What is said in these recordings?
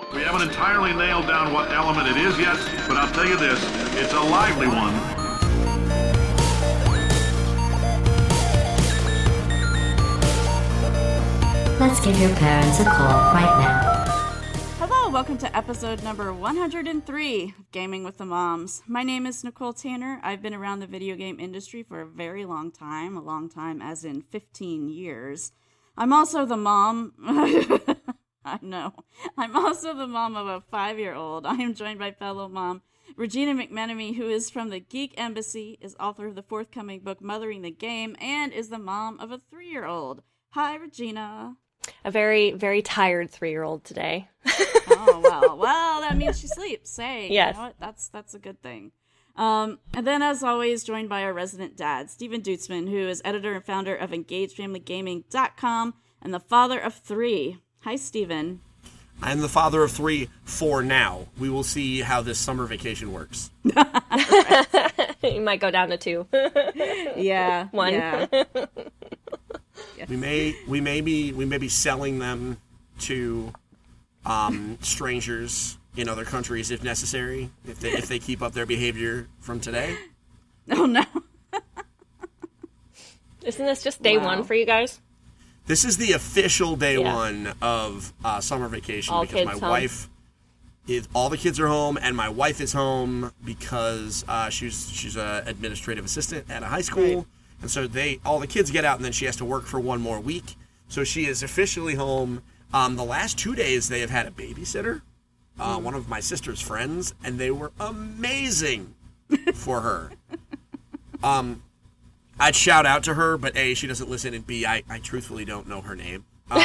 We haven't entirely nailed down what element it is yet, but I'll tell you this, it's a lively one. Let's give your parents a call right now. Hello, welcome to episode number 103 of Gaming with the Moms. My name is Nicole Tanner. I've been around the video game industry for a very long time as in 15 years. I'm also the mom... I know. I'm also the mom of a 5-year-old. I am joined by fellow mom Regina McMenemy, who is from the Geek Embassy, is author of the forthcoming book Mothering the Game, and is the mom of a 3-year-old. Hi, Regina. A very, very tired 3-year-old today. Oh, wow. Well, that means she sleeps. Hey, yes. You know what? That's a good thing. And then, as always, joined by our resident dad, Stephen Dutzman, who is editor and founder of EngageFamilyGaming.com and the father of 3. Hi, Stephen. I'm the father of 3 for now. We will see how this summer vacation works. You might go down to 2. Yeah. 1. Yeah. We may be selling them to strangers in other countries if necessary, if they keep up their behavior from today. Oh, no. Isn't this just day 1 for you guys? This is the official day 1 of summer vacation all because my home. wife all the kids are home and my wife is home because she's an administrative assistant at a high school. Right. And so all the kids get out and then she has to work for 1 more week. So she is officially home. The last 2 days they have had a babysitter, one of my sister's friends, and they were amazing for her. I'd shout out to her, but A, she doesn't listen, and B, I truthfully don't know her name.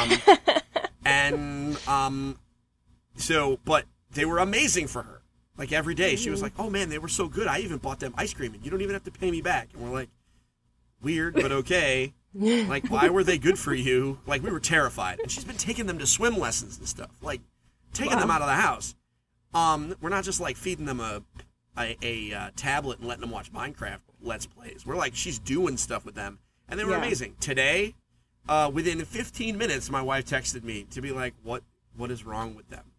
But they were amazing for her. Like every day, she was like, "Oh man, they were so good. I even bought them ice cream, and you don't even have to pay me back." And we're like, "Weird, but okay." Like, why were they good for you? Like, we were terrified. And she's been taking them to swim lessons and stuff. Like, taking them out of the house. We're not just like feeding them a tablet and letting them watch Minecraft Let's Plays. We're like, she's doing stuff with them. And they were amazing. Today, within 15 minutes, my wife texted me to be like, what is wrong with them?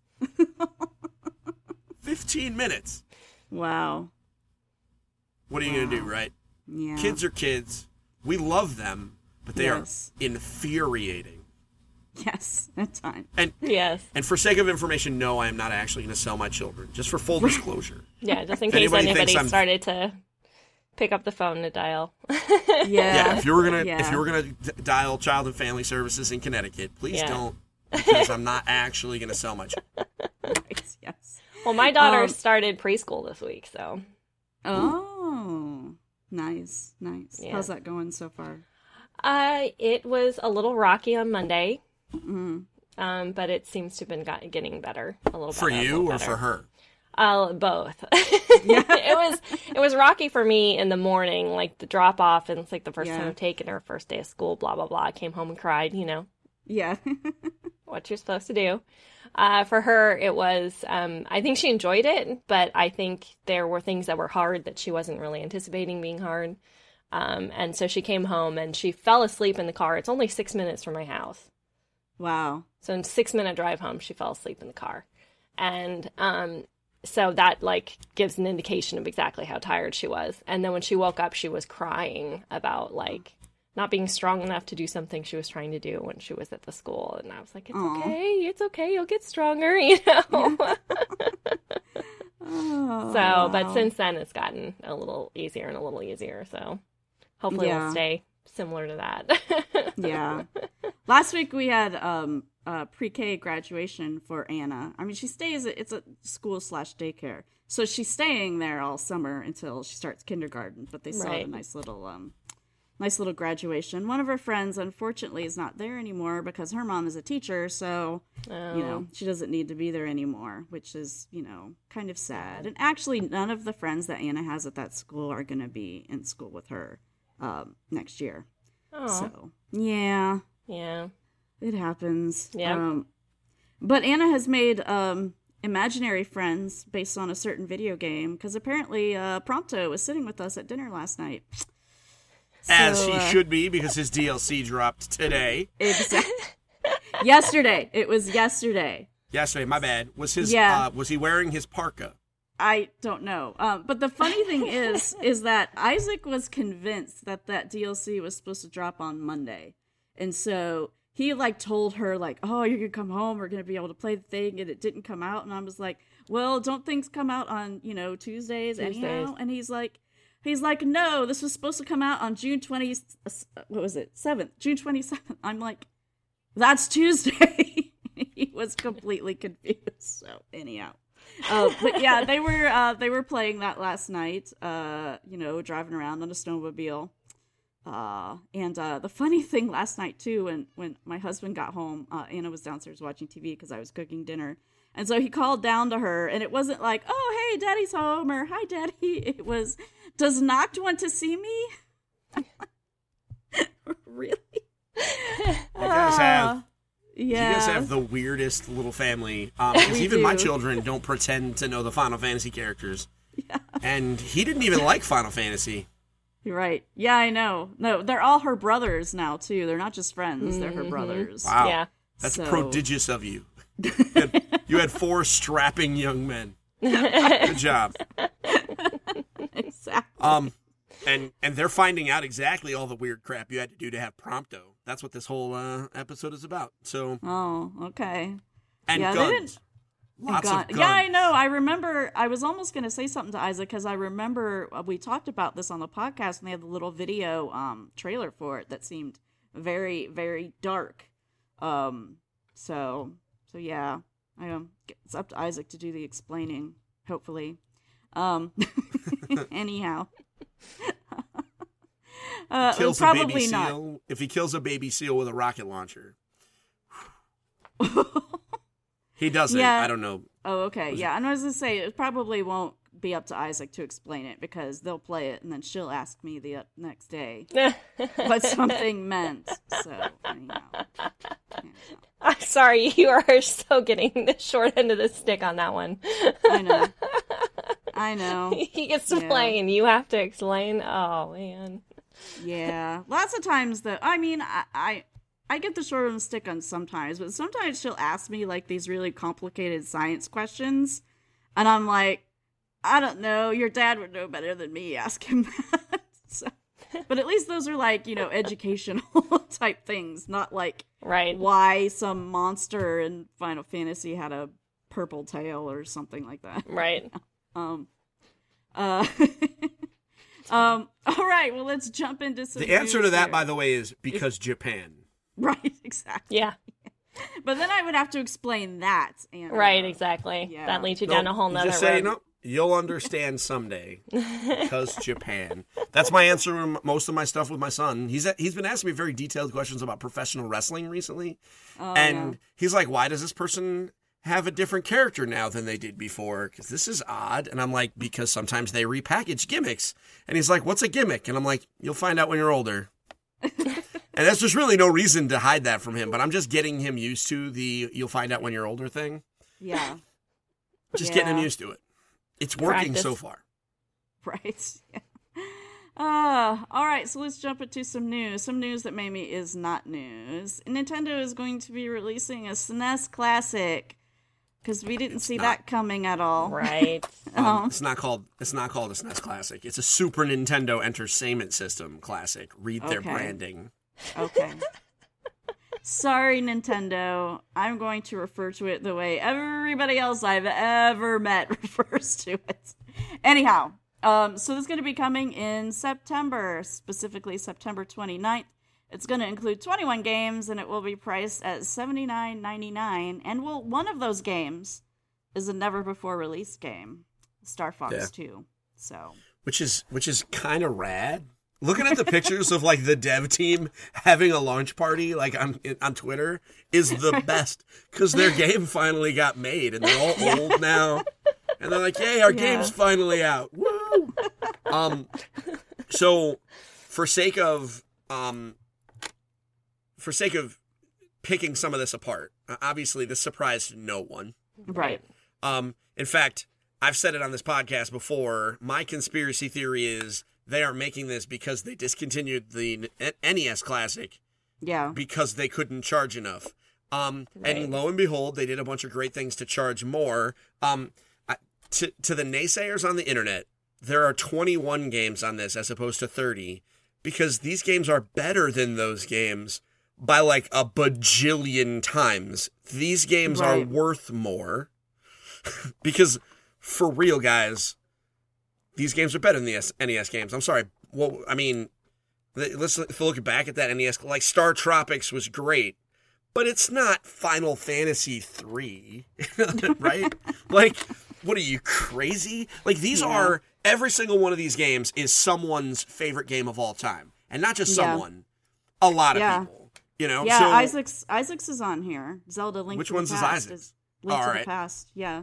15 minutes. Wow. What are you going to do, right? Yeah. Kids are kids. We love them, but they are infuriating. Yes, at times. And yes. And for sake of information, no, I am not actually going to sell my children. Just for full disclosure. Yeah, just in case anybody started to pick up the phone to dial. Yeah. If you were gonna dial Child and Family Services in Connecticut, please don't, because I'm not actually going to sell my children. Right, yes. Well, my daughter started preschool this week, so. Oh, nice. Yeah. How's that going so far? It was a little rocky on Monday, Mm-hmm. but it seems to have been getting better a little bit. For you or for her? Both. It was rocky for me in the morning, like the drop off, and it's like the first time I've taken her, first day of school, blah blah blah. I came home and cried, Yeah. what you're supposed to do. For her, it was, I think she enjoyed it, but I think there were things that were hard that she wasn't really anticipating being hard. And so she came home and she fell asleep in the car. It's only 6 minutes from my house. Wow. So in 6-minute drive home, she fell asleep in the car. And so that like gives an indication of exactly how tired she was. And then when she woke up, she was crying about like not being strong enough to do something she was trying to do when she was at the school. And I was like, it's okay, you'll get stronger, Yeah. So, but since then it's gotten a little easier and a little easier. So hopefully it'll stay similar to that. Yeah. Last week we had pre-K graduation for Anna. I mean, it's a school/daycare. So she's staying there all summer until she starts kindergarten, but they still had a nice little graduation. One of her friends, unfortunately, is not there anymore because her mom is a teacher, so, she doesn't need to be there anymore, which is, kind of sad. And actually, none of the friends that Anna has at that school are going to be in school with her next year. Oh. So, yeah. Yeah. It happens. Yeah. But Anna has made imaginary friends based on a certain video game, because apparently Prompto was sitting with us at dinner last night. As he should be, because his DLC dropped today. Exactly. Yesterday. It was yesterday. Yesterday, my bad. Was his? Yeah. Was he wearing his parka? I don't know. But the funny thing is that Isaac was convinced that DLC was supposed to drop on Monday. And so he told her oh, you're going to come home. We're going to be able to play the thing. And it didn't come out. And I was like, well, don't things come out on, Tuesdays anyhow? And he's like, no, this was supposed to come out on June 7th, June 27th. I'm like, that's Tuesday. He was completely confused. So anyhow, but yeah, they were playing that last night. Driving around on a snowmobile. And the funny thing last night too, when my husband got home, Anna was downstairs watching TV because I was cooking dinner, and so he called down to her, and it wasn't like, "Oh, hey, Daddy's home," or "Hi, Daddy." It was, "Does Noct want to see me?" Really? You guys have the weirdest little family. Because even my children don't pretend to know the Final Fantasy characters. Yeah. And he didn't even like Final Fantasy. You're right. Yeah, I know. No, they're all her brothers now, too. They're not just friends. They're her brothers. Wow. Yeah. That's prodigious of you. You had 4 strapping young men. Good job. Exactly. And they're finding out exactly all the weird crap you had to do to have Prompto. That's what this whole episode is about. So. Oh, okay. And guns. Lots of guns. Yeah, I know. I remember. I was almost going to say something to Isaac because I remember we talked about this on the podcast and they had the little video trailer for it that seemed very, very dark. So yeah. It's up to Isaac to do the explaining. Hopefully. Anyhow. Kills probably a baby not. seal. If he kills a baby seal with a rocket launcher. He doesn't. Yeah. I don't know. Oh, okay. Yeah, and I was going to say, it probably won't be up to Isaac to explain it because they'll play it and then she'll ask me the next day what something meant. So, anyhow. I'm sorry, you are so getting the short end of the stick on that one. I know. He gets to play and you have to explain. Oh, man. Yeah. Lots of times, though, I mean, I get the short end of the stick on sometimes, but sometimes she'll ask me, these really complicated science questions, and I'm like, I don't know. Your dad would know better than me. Ask him that. So, but at least those are, educational type things, not right. why some monster in Final Fantasy had a purple tail or something like that. Right. All right, well, let's jump into some The answer to that, here. by the way, is because Japan. Right, exactly. Yeah. But then I would have to explain that. And, Right, exactly. Yeah. That leads you down a whole nother Just say, road. no, you'll understand someday. Because Japan. That's my answer to most of my stuff with my son. He's been asking me very detailed questions about professional wrestling recently. He's like, why does this person have a different character now than they did before? Because this is odd. And I'm like, because sometimes they repackage gimmicks. And he's like, what's a gimmick? And I'm like, you'll find out when you're older. And there's just really no reason to hide that from him. But I'm just getting him used to the you'll find out when you're older thing. Yeah. Just getting him used to it. It's working so far. Right. Yeah. All right, so let's jump into some news. Some news that maybe is not news. Nintendo is going to be releasing a SNES Classic. Because we didn't see that coming at all. Right. It's not called a SNES Classic. It's a Super Nintendo Entertainment System Classic. Read their branding. Okay. Sorry, Nintendo. I'm going to refer to it the way everybody else I've ever met refers to it. Anyhow, so this is going to be coming in September, specifically September 29th. It's going to include 21 games, and it will be priced at $79.99. And one of those games is a never-before-released game, Star Fox 2. So, which is kind of rad. Looking at the pictures of the dev team having a launch party on Twitter is the best because their game finally got made, and they're all old now, and they're like, "Yay, our game's finally out!" Woo! So, for sake of picking some of this apart, obviously this surprised no one. Right. In fact, I've said it on this podcast before. My conspiracy theory is they are making this because they discontinued the NES Classic. Yeah. Because they couldn't charge enough. And Right. lo and behold, they did a bunch of great things to charge more. To the naysayers on the internet, there are 21 games on this as opposed to 30 because these games are better than those games by like a bajillion times. These games are Right. worth more because for real, guys, these games are better than the NES games. I'm sorry. Well, I mean, let's look back at that NES. Like Star Tropics was great, but it's not Final Fantasy 3, right? Like, what are you, crazy? Like, these are, every single one of these games is someone's favorite game of all time. And not just someone, a lot of people, you know? Yeah, So, Isaac's is on here. Zelda Link Which to the one's is Past Isaac's? Link to Alright. the Past, yeah.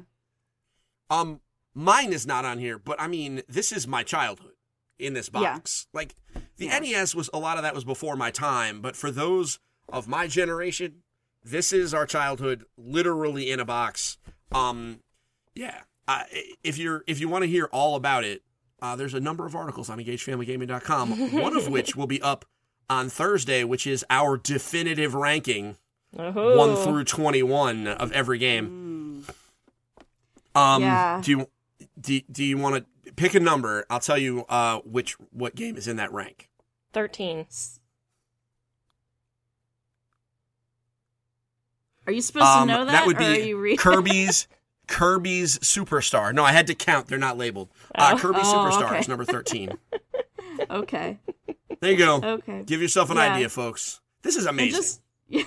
mine is not on here, but I mean, this is my childhood in this box. Like, the NES a lot of that was before my time, but for those of my generation, this is our childhood literally in a box. Yeah. If you want to hear all about it, there's a number of articles on EngageFamilyGaming.com, one of which will be up on Thursday, which is our definitive ranking, 1 through 21 of every game. Yeah. Do you want to pick a number? I'll tell you what game is in that rank. 13. Are you supposed to know that? That would or are be you reading? Kirby's Superstar. No, I had to count. They're not labeled. Kirby's Superstar okay. is number 13. Okay. There you go. Okay. Give yourself an Yeah. idea, folks. This is And amazing.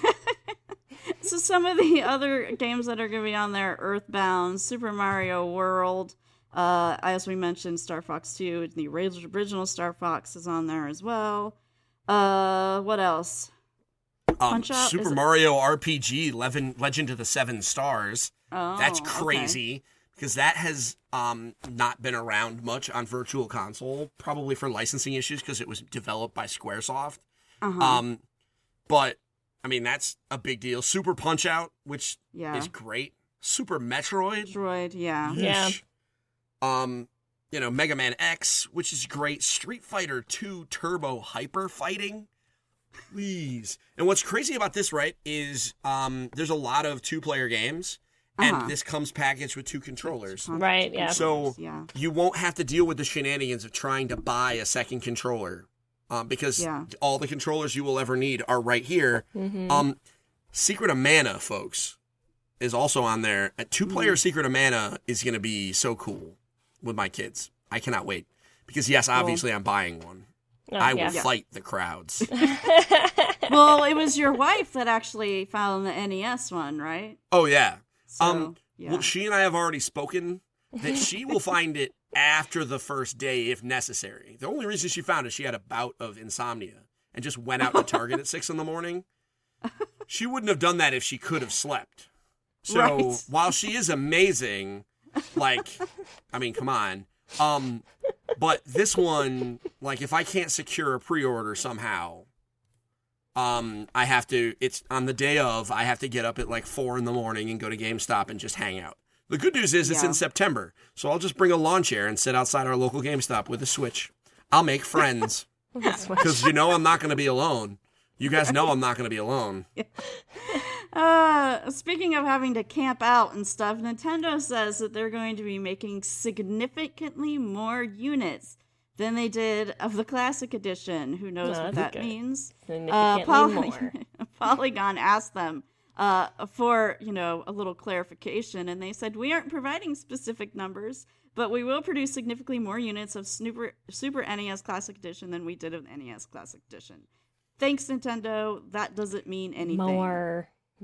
So some of the other games that are going to be on there: Earthbound, Super Mario World. As we mentioned, Star Fox 2, the original Star Fox is on there as well. What else? Punch-Out? Is Super it- Mario RPG, Legend of the Seven Stars. Oh, That's okay. crazy because that has not been around much on Virtual Console, probably for licensing issues because it was developed by Squaresoft. Uh-huh. But I mean, that's a big deal. Super Punch-Out, which Yeah. is great. Super Metroid. Droid, yeah. Yeah. Yeesh. Mega Man X, which is great. Street Fighter 2 Turbo Hyper Fighting. Please. And what's crazy about this, right, is there's a lot of 2-player games, and this comes packaged with 2 controllers. Right, yeah. So Yeah. you won't have to deal with the shenanigans of trying to buy a second controller because all the controllers you will ever need are right here. Secret of Mana, folks, is also on there. A 2-player Secret of Mana is going to be so cool with my kids. I cannot wait. Because, yes, obviously I'm buying one. I will fight the crowds. Well, it was your wife that actually found the NES one, right? Oh, yeah. So, yeah. Well, she and I have already spoken that she will find it after the first day if necessary. The only reason she found it, she had a bout of insomnia and just went out to Target at 6 a.m. She wouldn't have done that if she could have slept. So Right. while she is amazing, like, I mean, come on. But this one, like, if I can't secure a pre-order somehow, I have to, it's on the day of, I have to get up at like 4 a.m. and go to GameStop and just hang out. The good news is it's in September, so I'll just bring a lawn chair and sit outside our local GameStop with a Switch. I'll make friends because I'm not going to be alone. You guys know I'm not going to be alone. Speaking of having to camp out and stuff, Nintendo says that they're going to be making significantly more units than they did of the Classic Edition. Who knows what that means? Significantly more. Polygon asked them for, a little clarification, and they said, we aren't providing specific numbers, but we will produce significantly more units of Super NES Classic Edition than we did of the NES Classic Edition. Thanks, Nintendo. That doesn't mean anything. More.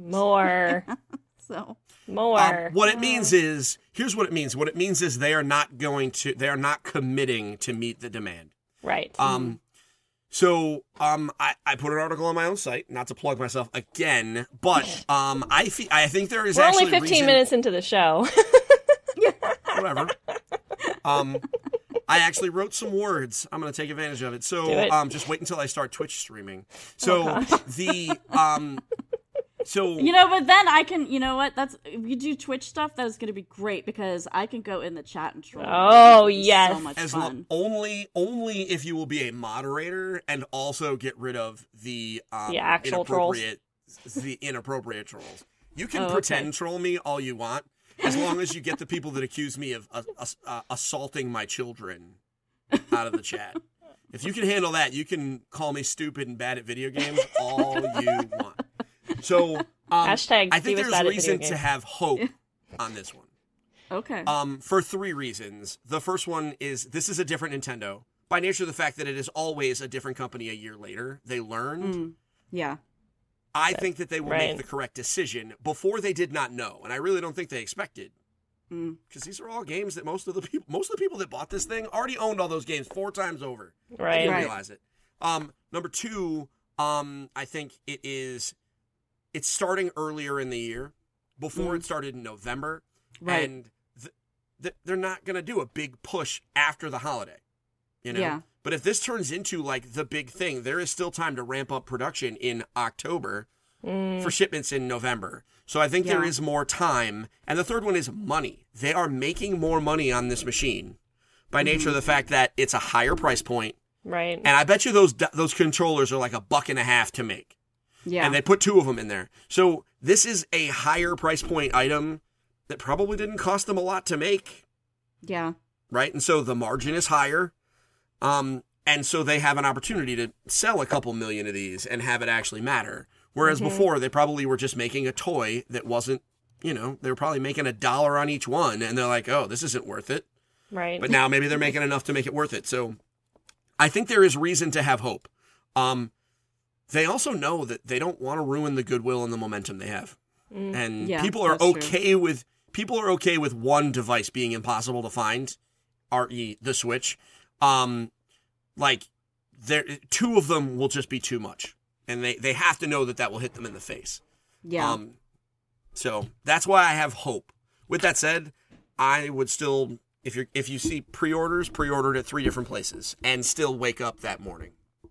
So More. What it means is, here's what it means. What it means is they are not committing to meet the demand. Right. So I put an article on my own site, not to plug myself again, but I think there is We're actually only 15 reason, minutes into the show. whatever. I actually wrote some words. I'm going to take advantage of it. So Do it. just wait until I start Twitch streaming. So so but then I can, if you do Twitch stuff, that is going to be great because I can go in the chat and troll. Oh, It's yes. so much as fun. only if you will be a moderator and also get rid of the actual trolls. inappropriate the inappropriate trolls. You can pretend troll me all you want, as long as you get the people that accuse me of assaulting my children out of the chat. If you can handle that, you can call me stupid and bad at video games all you want. So Hashtag I think Steve is there's bad at reason video to games. have hope on this one. Okay. For 3 reasons. The first one is this is a different Nintendo. By nature of the fact that it is always a different company a year later, they learned. Yeah. I think that they will make Right. the correct decision. Before they did not know, and I really don't think they expected. Because these are all games that most of the people that bought this thing already owned all those games 4 times over. They Right. didn't Right. realize it. Number 2, I think it's starting earlier in the year. Before it started in November. Right. And they're not going to do a big push after the holiday. You know? Yeah. But if this turns into like the big thing, there is still time to ramp up production in October for shipments in November. So I think there Yeah. is more time. And the third one is money. They are making more money on this machine by nature of the fact that it's a higher price point. Right. And I bet you those controllers are like $1.50 to make. Yeah. And they put 2 of them in there. So this is a higher price point item that probably didn't cost them a lot to make. Yeah. Right? And so the margin is higher. And so they have an opportunity to sell a couple million of these and have it actually matter. Whereas before, they probably were just making a toy that wasn't, they were probably making $1 on each one. And they're like, oh, this isn't worth it. Right. But now maybe they're making enough to make it worth it. So I think there is reason to have hope. They also know that they don't want to ruin the goodwill and the momentum they have. And Yeah, people are that's true. okay with one device being impossible to find, i.e. the Switch. Like 2 of them will just be too much. And they have to know that will hit them in the face. Yeah. So that's why I have hope. With that said, I would still, if you see pre-orders, pre-order it at 3 different places and still wake up that morning.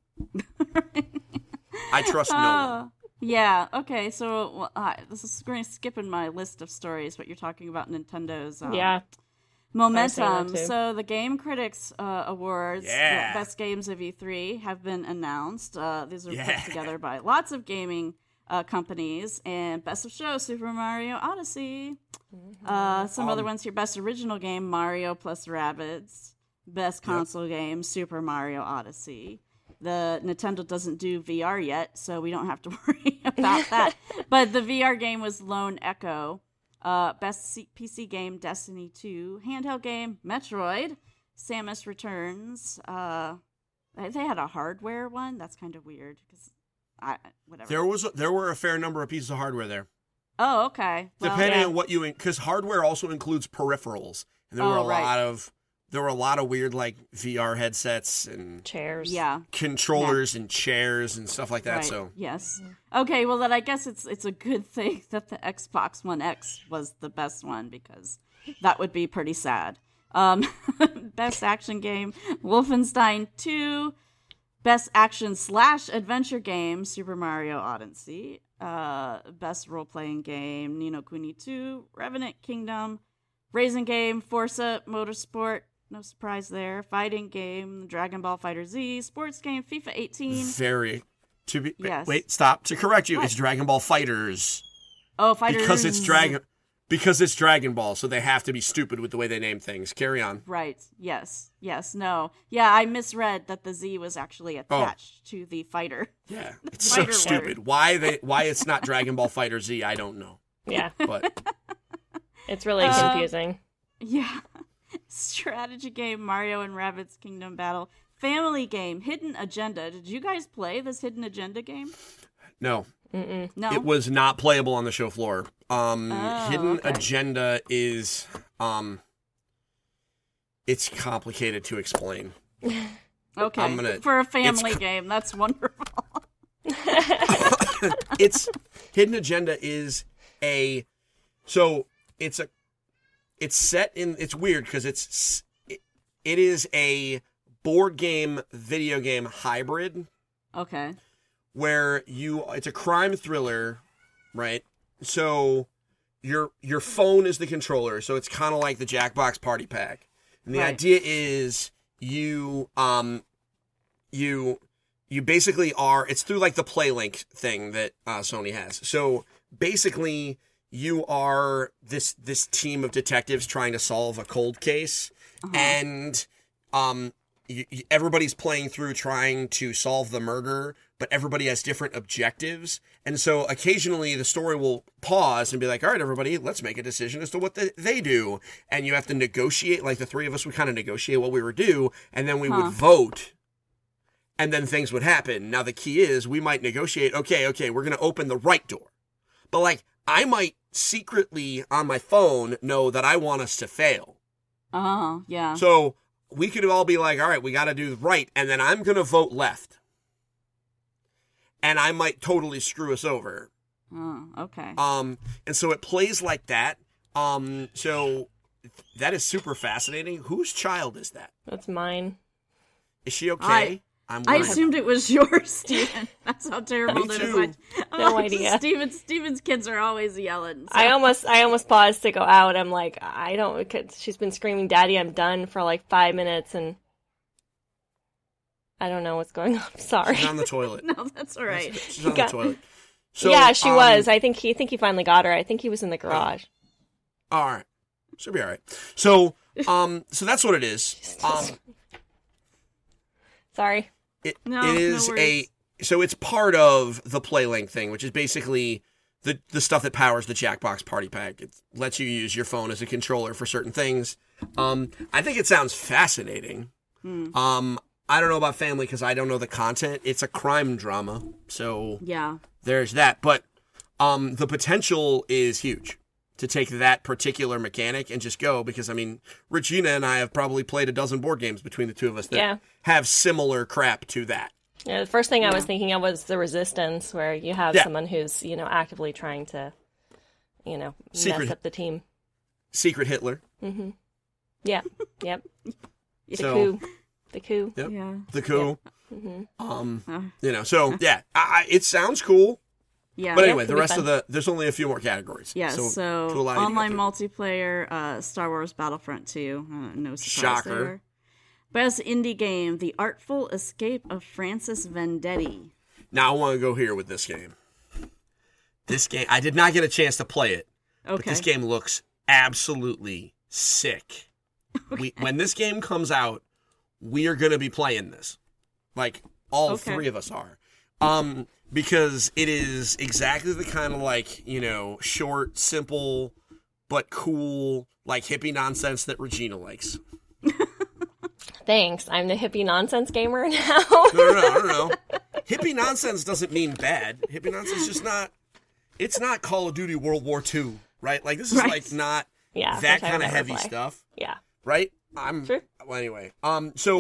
I trust no one. Yeah. Okay. So this is going to skip in my list of stories, but you're talking about Nintendo's yeah. momentum. I was saying that too. So the Game Critics Awards, Yeah. the best games of E3, have been announced. These are Yeah. put together by lots of gaming companies. And Best of Show, Super Mario Odyssey. Some other ones here. Best Original Game, Mario plus Rabbids. Best Console Game, Super Mario Odyssey. The Nintendo doesn't do VR yet, so we don't have to worry about that. But the VR game was Lone Echo. Best PC game, Destiny 2. Handheld game, Metroid. Samus Returns. They had a hardware one. That's kind of weird because whatever. There were a fair number of pieces of hardware there. Oh, okay. Well, Depending yeah. on what because hardware also includes peripherals, and there were a lot of weird like VR headsets and Chairs. yeah. controllers and chairs and stuff like that. Right. So Yes. Okay, well then I guess it's a good thing that the Xbox One X was the best one because that would be pretty sad. Best action game, Wolfenstein 2. Best action/adventure game, Super Mario Odyssey. Best role-playing game, Ni no Kuni 2. Revenant Kingdom. Racing game, Forza Motorsport. No surprise there. Fighting game, Dragon Ball FighterZ. Sports game, FIFA 18. Yes. Wait, stop. To correct you, What? it's Dragon Ball Fighters. Oh, Fighters. Because it's Dragon Ball, so they have to be stupid with the way they name things. Carry on. Right. Yes. No. Yeah, I misread that the Z was actually attached to the fighter. Yeah, it's so Fighter stupid. word. Why it's not Dragon Ball Fighter Z, I don't know. Yeah. But It's really confusing. Yeah. Strategy game, Mario and Rabbids Kingdom Battle. Family game, Hidden Agenda. Did you guys play this Hidden Agenda game? no, No. it was not playable on the show floor. Hidden okay. Agenda is it's complicated to explain. Okay. I'm gonna- For a family game, that's wonderful. It's Hidden Agenda is it's weird because it is a board game video game hybrid Okay. where it's a crime thriller, right? So your phone is the controller, so it's kind of like the Jackbox Party Pack. And the Right. idea is you you basically are, it's through like the PlayLink thing that Sony has. So basically you are this team of detectives trying to solve a cold case, and everybody's playing through trying to solve the murder, but everybody has different objectives. And so occasionally the story will pause and be like, all right, everybody, let's make a decision as to what they do. And you have to negotiate, like the three of us would kind of negotiate what we would do, and then we would vote, and then things would happen. Now the key is we might negotiate, okay, we're going to open the right door. But like, I might secretly on my phone know that I want us to fail. Oh, yeah. So we could all be like, all right, we got to do the right, and then I'm going to vote left. And I might totally screw us over. Oh, okay. And so it plays like that. So that is super fascinating. Whose child is that? That's mine. Is she okay? I assumed it was yours, Steven. That's how terrible Me it too. is. No idea. Steven's kids are always yelling. So. I almost paused to go out. I'm like, I don't, cause she's been screaming, "Daddy, I'm done," for like 5 minutes, and I don't know what's going on. Sorry. She's on the toilet. No, that's all right. She's on the toilet. So, yeah, she was. I think he finally got her. I think he was in the garage. All right. She'll be all right. So, so that's what it is. Sorry. It is so it's part of the PlayLink thing, which is basically the stuff that powers the Jackbox Party Pack. It lets you use your phone as a controller for certain things. I think it sounds fascinating. I don't know about family because I don't know the content. It's a crime drama, so yeah, there's that. But the potential is huge to take that particular mechanic and just go, because I mean, Regina and I have probably played a dozen board games between the two of us that have similar crap to that. Yeah, the first thing I was thinking of was the Resistance, where you have someone who's, actively trying to, mess up the team. Secret Hitler. Mm-hmm. Yeah. Yep. The coup. Yep. Yeah. The coup. Yep. Mm-hmm. So yeah, it sounds cool. Yeah. But anyway, the it'll be rest fun. of there's only a few more categories. Yeah, so to allow you to online go multiplayer, Star Wars Battlefront 2, no surprise Shocker. there. Best indie game, The Artful Escape of Francis Vendetti. Now I want to go here with this game. This game, I did not get a chance to play it, but this game looks absolutely sick. When this game comes out, we are going to be playing this. Like, all three of us are. Because it is exactly the kind of short, simple, but cool, hippie nonsense that Regina likes. Thanks. I'm the hippie nonsense gamer now. No. Hippie nonsense doesn't mean bad. Hippie nonsense is just not. It's not Call of Duty World War II, right? Like, this is not that kind of heavy stuff. Yeah. Right? Sure. Well, anyway. So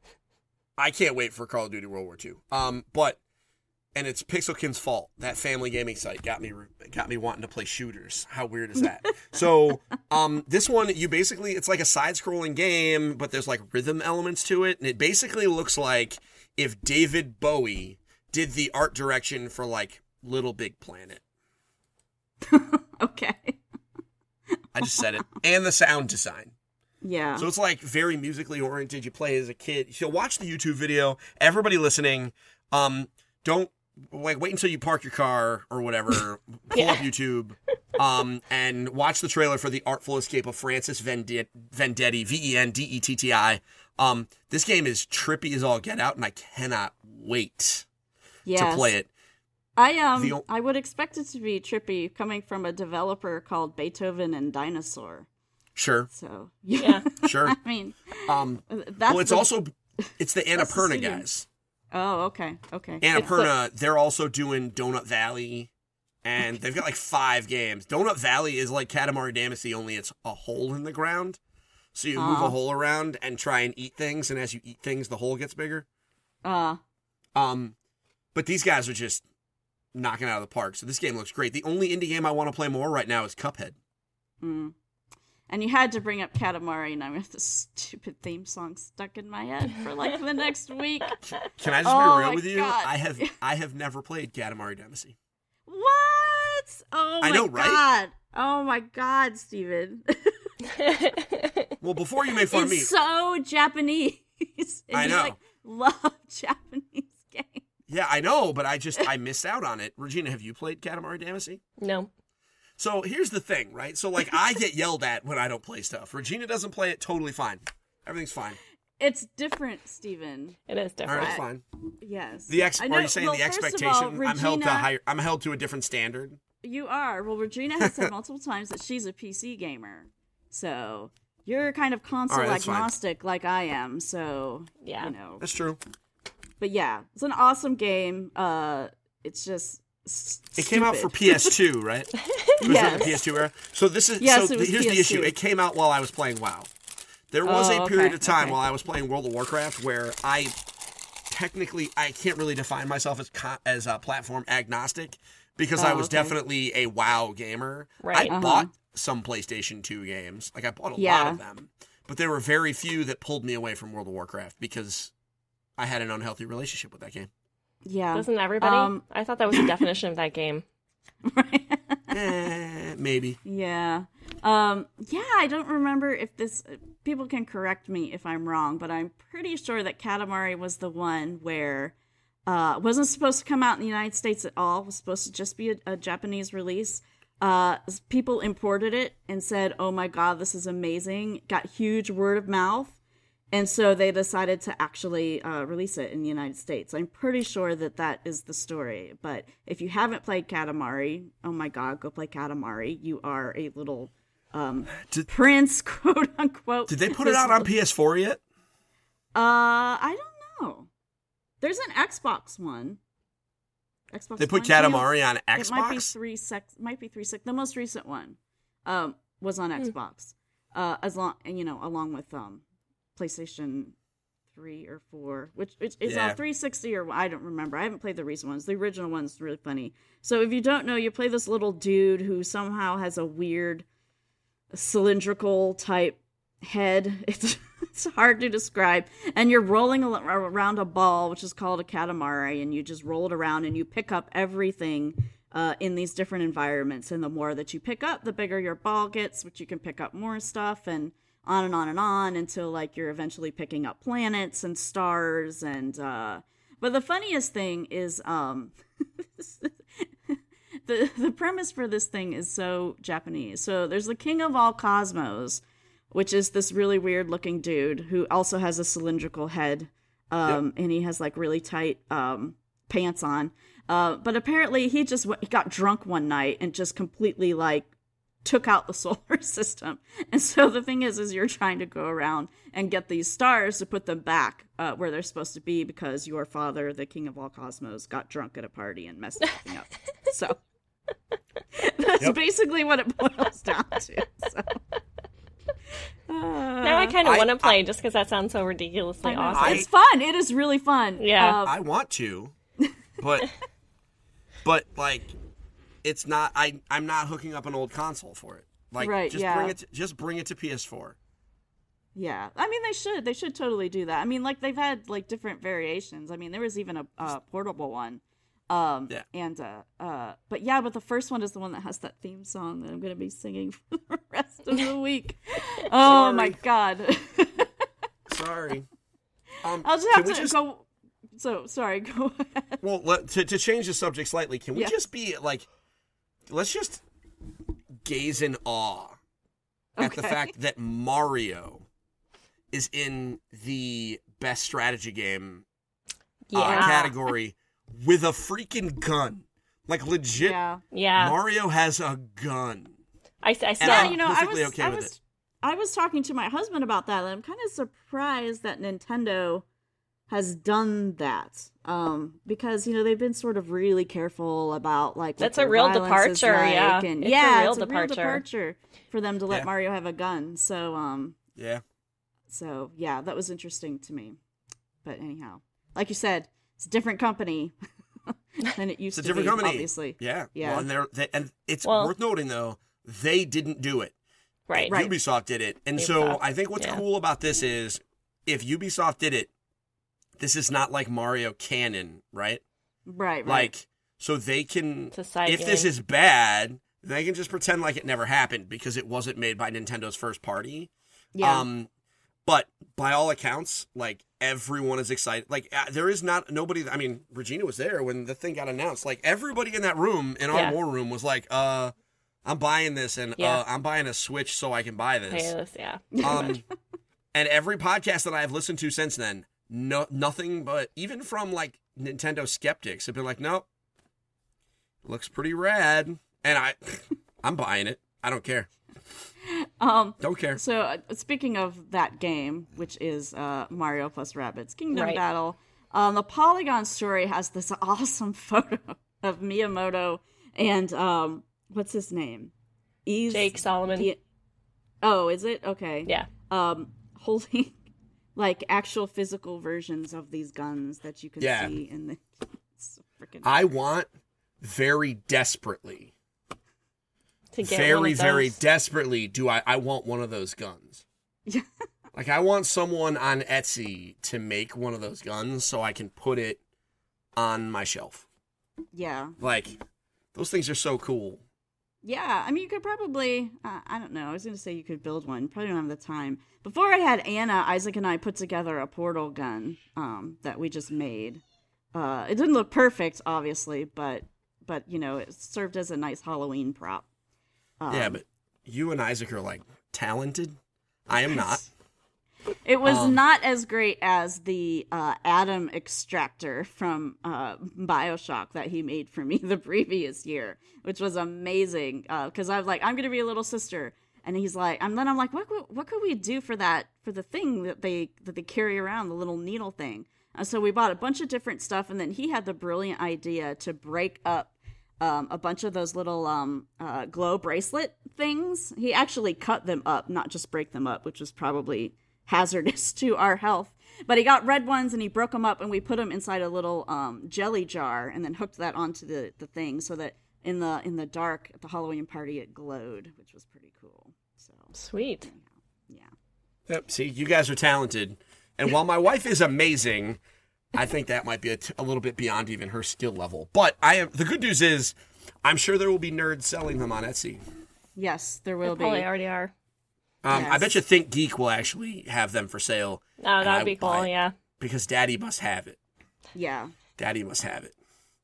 I can't wait for Call of Duty World War II. And it's Pixelkin's fault. That family gaming site got me wanting to play shooters. How weird is that? So, this one, it's like a side-scrolling game, but there's rhythm elements to it, and it basically looks like if David Bowie did the art direction for Little Big Planet. Okay. I just said it. And the sound design. Yeah. So it's very musically oriented. You play as a kid. So watch the YouTube video. Everybody listening, don't wait until you park your car or whatever. Pull up YouTube, and watch the trailer for The Artful Escape of Francis Vendetti, Vendetti. This game is trippy as all get out, and I cannot wait to play it. I would expect it to be trippy coming from a developer called Beethoven and Dinosaur. Sure. So yeah, sure. I mean, it's the Annapurna guys. Oh, okay. Annapurna, they're also doing Donut Valley, and they've got 5 games. Donut Valley is like Katamari Damacy, only it's a hole in the ground. So you move a hole around and try and eat things, and as you eat things, the hole gets bigger. But these guys are just knocking it out of the park. So this game looks great. The only indie game I want to play more right now is Cuphead. And you had to bring up Katamari, and I have this stupid theme song stuck in my head for the next week. Can I just be real with you? God. I have never played Katamari Damacy. What? Oh my God. Right? Oh my God, Steven. Well, before you make fun of me. It's so Japanese. And I know. You love Japanese games. Yeah, I know, but I missed out on it. Regina, have you played Katamari Damacy? No. So here's the thing, right? So like I get yelled at when I don't play stuff. Regina doesn't play it, totally fine. Everything's fine. It's different, Steven. It is All different. right, it's fine. Yes. Are you saying the first of expectation? all, I'm held to a different standard. You are. Well, Regina has said multiple times that she's a PC gamer. So you're kind of console that's fine. agnostic like I am. So, Yeah. you know. That's true. But yeah, it's an awesome game. It's just It came out for PS2, right? Was Yes. it the PS2 era? So this is Yes, it was here's the PS2. issue. It came out while I was playing WoW. There was a period of time okay. while I was playing World of Warcraft where I can't really define myself as a platform agnostic because I was definitely a WoW gamer. Right. I bought some PlayStation 2 games. Like I bought a lot of them, but there were very few that pulled me away from World of Warcraft because I had an unhealthy relationship with that game. Yeah. Doesn't everybody? I thought that was the definition of that game. Maybe. Yeah. I don't remember if this, people can correct me if I'm wrong, but I'm pretty sure that Katamari was the one where it wasn't supposed to come out in the United States at all. It was supposed to just be a Japanese release. People imported it and said, oh my God, this is amazing. Got huge word of mouth. And so they decided to actually release it in the United States. I'm pretty sure that is the story. But if you haven't played Katamari, oh my God, go play Katamari. You are a little prince, quote unquote. Did they put it out on PS4 yet? I don't know. There's an Xbox one. Xbox. They put One, Katamari on Xbox? It might be 360. The most recent one was on Xbox. Along with PlayStation 3 or 4, which is on 360 or I don't remember. I haven't played the recent ones. The original one's really funny. So if you don't know, you play this little dude who somehow has a weird cylindrical type head. It's hard to describe. And you're rolling around a ball, which is called a Katamari, and you just roll it around and you pick up everything in these different environments. And the more that you pick up, the bigger your ball gets, which you can pick up more stuff and on and on and on until like you're eventually picking up planets and stars and but the funniest thing is the premise for this thing is so Japanese. So there's the king of all cosmos, which is this really weird looking dude who also has a cylindrical head and he has like really tight pants on but apparently he got drunk one night and just completely like took out the solar system. And so the thing is you're trying to go around and get these stars to put them back where they're supposed to be because your father, the king of all cosmos, got drunk at a party and messed everything up. So that's basically what it boils down to. So. Now I kind of want to play just because that sounds so ridiculously awesome. It's fun. It is really fun. Yeah. I want to, but like, it's not. I'm not hooking up an old console for it. Like, just bring it to PS4. Yeah, I mean they should totally do that. I mean, like they've had like different variations. I mean, there was even a portable one. But the first one is the one that has that theme song that I'm going to be singing for the rest of the week. Oh my God. Sorry. I'll just have to go. So sorry. Go ahead. Well, to change the subject slightly, can we just be like, let's just gaze in awe at the fact that Mario is in the best strategy game category with a freaking gun. Like legit, Mario has a gun. I saw. I was talking to my husband about that, and I'm kind of surprised that Nintendo has done that. Because they've been sort of really careful about like that's a real departure, like. And it's a real real departure for them to let Mario have a gun. So So yeah, that was interesting to me. But anyhow, like you said, it's a different company than it used to be. It's a different company, obviously. Yeah. Well, and it's worth noting though, they didn't do it. Right. Ubisoft did it. And so I think what's cool about this is if Ubisoft did it, this is not like Mario canon, right? Right. Like, so they can, if this is bad, they can just pretend like it never happened because it wasn't made by Nintendo's first party. Yeah. But by all accounts, like, everyone is excited. Like, there is not nobody. I mean, Regina was there when the thing got announced. Like, everybody in that room, in our war room, was like, I'm buying this, and I'm buying a Switch so I can buy this. Yeah. And every podcast that I've listened to since then, nothing but, even from, like, Nintendo skeptics have been like, nope, looks pretty rad. And I'm buying it. I don't care. Don't care. So speaking of that game, which is Mario plus Rabbids Kingdom Battle, the Polygon story has this awesome photo of Miyamoto and what's his name? Jake Solomon. Oh, is it? Okay. Yeah. Holding like actual physical versions of these guns that you can see in the. I want very desperately. To get very desperately I want one of those guns. Yeah. Like, I want someone on Etsy to make one of those guns so I can put it on my shelf. Yeah. Like, those things are so cool. Yeah, I mean, you could probably, I don't know, I was going to say you could build one. Probably don't have the time. Before I had Anna, Isaac and I put together a portal gun that we just made. It didn't look perfect, obviously, but you know, it served as a nice Halloween prop. Yeah, but you and Isaac are, like, talented. I am not. It was not as great as the atom extractor from BioShock that he made for me the previous year, which was amazing. Because I was like, I'm gonna be a little sister, and he's like, I'm like, what could we do for that, for the thing that they carry around, the little needle thing? And so we bought a bunch of different stuff, and then he had the brilliant idea to break up a bunch of those little glow bracelet things. He actually cut them up, not just break them up, which was probably hazardous to our health. But he got red ones and he broke them up, and we put them inside a little jelly jar, and then hooked that onto the thing so that in the dark at the Halloween party it glowed, which was pretty cool. So sweet. Yeah. Yep. See, you guys are talented, and while my wife is amazing, I think that might be a little bit beyond even her skill level. But the good news is, I'm sure there will be nerds selling them on Etsy. Yes, there will be. Probably already are. Yes. I bet you Think Geek will actually have them for sale. Oh, that'd be cool, yeah. Because Daddy must have it. Yeah. Daddy must have it.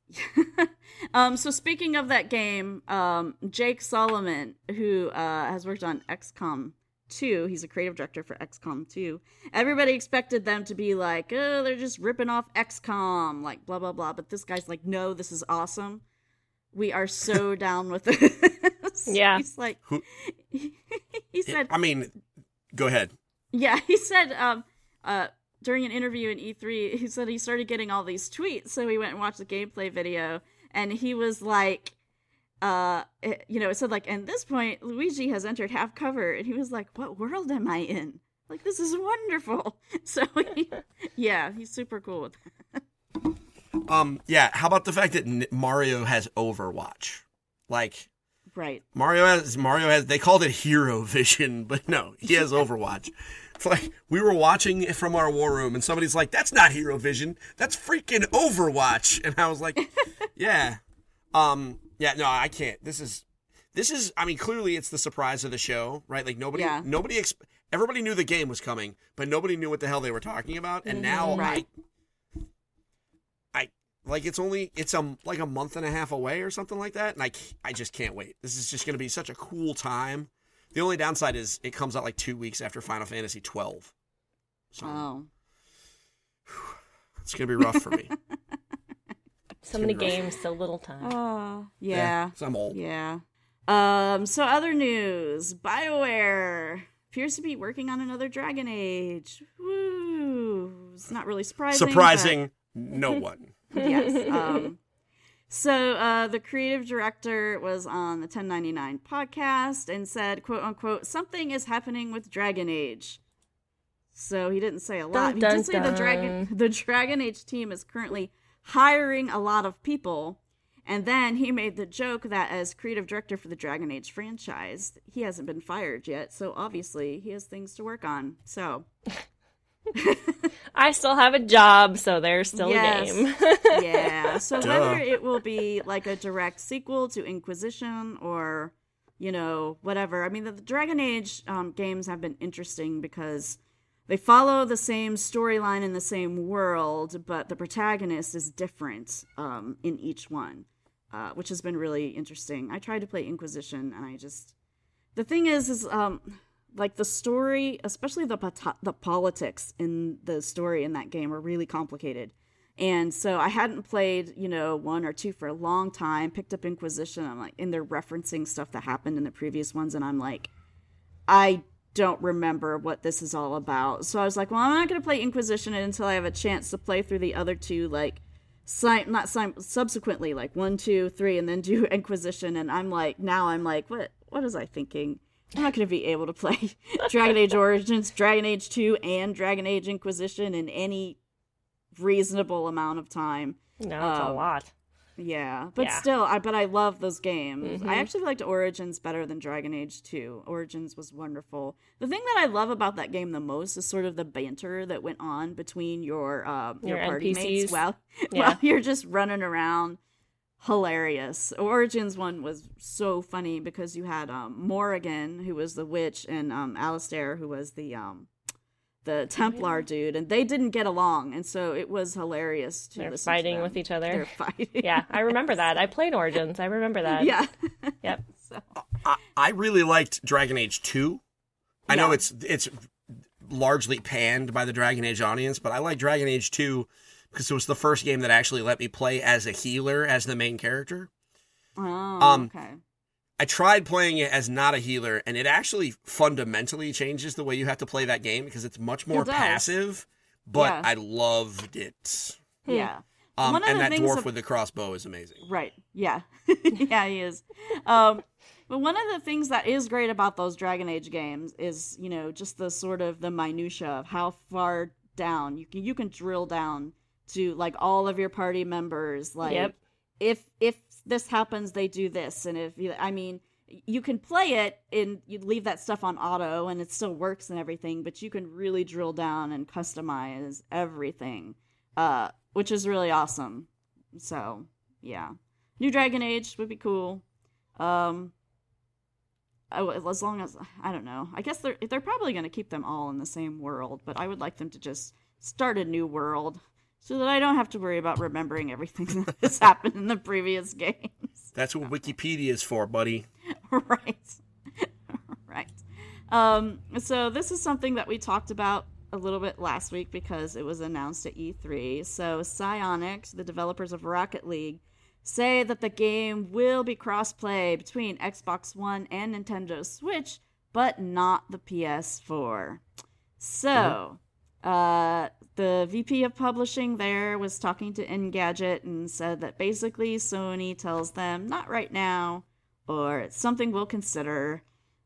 So speaking of that game, Jake Solomon, who has worked on XCOM 2, he's a creative director for XCOM 2. Everybody expected them to be like, oh, they're just ripping off XCOM, like blah, blah, blah. But this guy's like, no, this is awesome. We are so down with this. Yeah. He's like, he said, I mean, go ahead. Yeah, he said during an interview in E3, he said he started getting all these tweets, so he went and watched the gameplay video, and he was like, it said like, at this point, Luigi has entered half cover, and he was like, what world am I in? Like, this is wonderful. So, he's super cool with that. Yeah, how about the fact that Mario has Overwatch? Like, right. Mario has, they called it Hero Vision, but no, he has Overwatch. It's like, we were watching it from our war room, and somebody's like, that's not Hero Vision, that's freaking Overwatch. And I was like, yeah. No, I can't. This is, I mean, clearly it's the surprise of the show, right? Like, everybody knew the game was coming, but nobody knew what the hell they were talking about. And now right. it's like a month and a half away or something like that. And I just can't wait. This is just going to be such a cool time. The only downside is it comes out like 2 weeks after Final Fantasy 12. So it's going to be rough for me. So many games, so little time. Oh, yeah. So I'm old. Yeah. So other news. BioWare appears to be working on another Dragon Age. Woo! It's not really surprising. Surprising no one. Yes. So the creative director was on the 1099 podcast and said, quote unquote, something is happening with Dragon Age. So he didn't say a lot. He did say the Dragon Age team is currently hiring a lot of people. And then he made the joke that as creative director for the Dragon Age franchise, he hasn't been fired yet. So obviously he has things to work on. So I still have a job, so there's still a game. Yeah. So whether it will be like a direct sequel to Inquisition or, whatever. I mean, the Dragon Age games have been interesting because they follow the same storyline in the same world, but the protagonist is different in each one, which has been really interesting. I tried to play Inquisition, and the thing is like the story, especially the politics in the story in that game are really complicated. And so I hadn't played, 1 or 2 for a long time, picked up Inquisition. I'm like, and they're referencing stuff that happened in the previous ones. And I'm like, I don't remember what this is all about. So I was like, well, I'm not going to play Inquisition until I have a chance to play through the other 2, like, subsequently, like 1, 2, 3, and then do Inquisition. And I'm like, what was I thinking? I'm not going to be able to play Dragon Age Origins, Dragon Age 2, and Dragon Age Inquisition in any reasonable amount of time. No, it's a lot. Yeah, but still, I love those games. I actually liked Origins better than Dragon Age 2. Origins was wonderful. The thing that I love about that game the most is sort of the banter that went on between your party NPCs. mates while you're just running around. Hilarious. Origins one was so funny because you had Morrigan, who was the witch, and Alistair, who was the Templar dude, and they didn't get along, and so it was hilarious to listen fighting to them. with each other. They're fighting. Yeah, I remember that. I played Origins. I remember that. Yeah. Yep. So. I really liked Dragon Age 2. I know it's largely panned by the Dragon Age audience, but I like Dragon Age 2 because it was the first game that actually let me play as a healer as the main character. Oh, okay. I tried playing it as not a healer, and it actually fundamentally changes the way you have to play that game because it's much more passive, but I loved it. Yeah. And that dwarf with the crossbow is amazing. Right. Yeah. Yeah, he is. But one of the things that is great about those Dragon Age games is, just the sort of the minutia of how far down you can drill down to like all of your party members. Like if this happens, they do this. And you can play it and you leave that stuff on auto and it still works and everything, but you can really drill down and customize everything, which is really awesome. So, yeah. New Dragon Age would be cool. As long as, I don't know. I guess they're probably going to keep them all in the same world, but I would like them to just start a new world so that I don't have to worry about remembering everything that has happened in the previous games. That's what Wikipedia is for, buddy. Right. Right. So this is something that we talked about a little bit last week because it was announced at E3. So Psyonix, the developers of Rocket League, say that the game will be cross-play between Xbox One and Nintendo Switch, but not the PS4. So, the VP of publishing there was talking to Engadget and said that basically Sony tells them, not right now, or it's something we'll consider.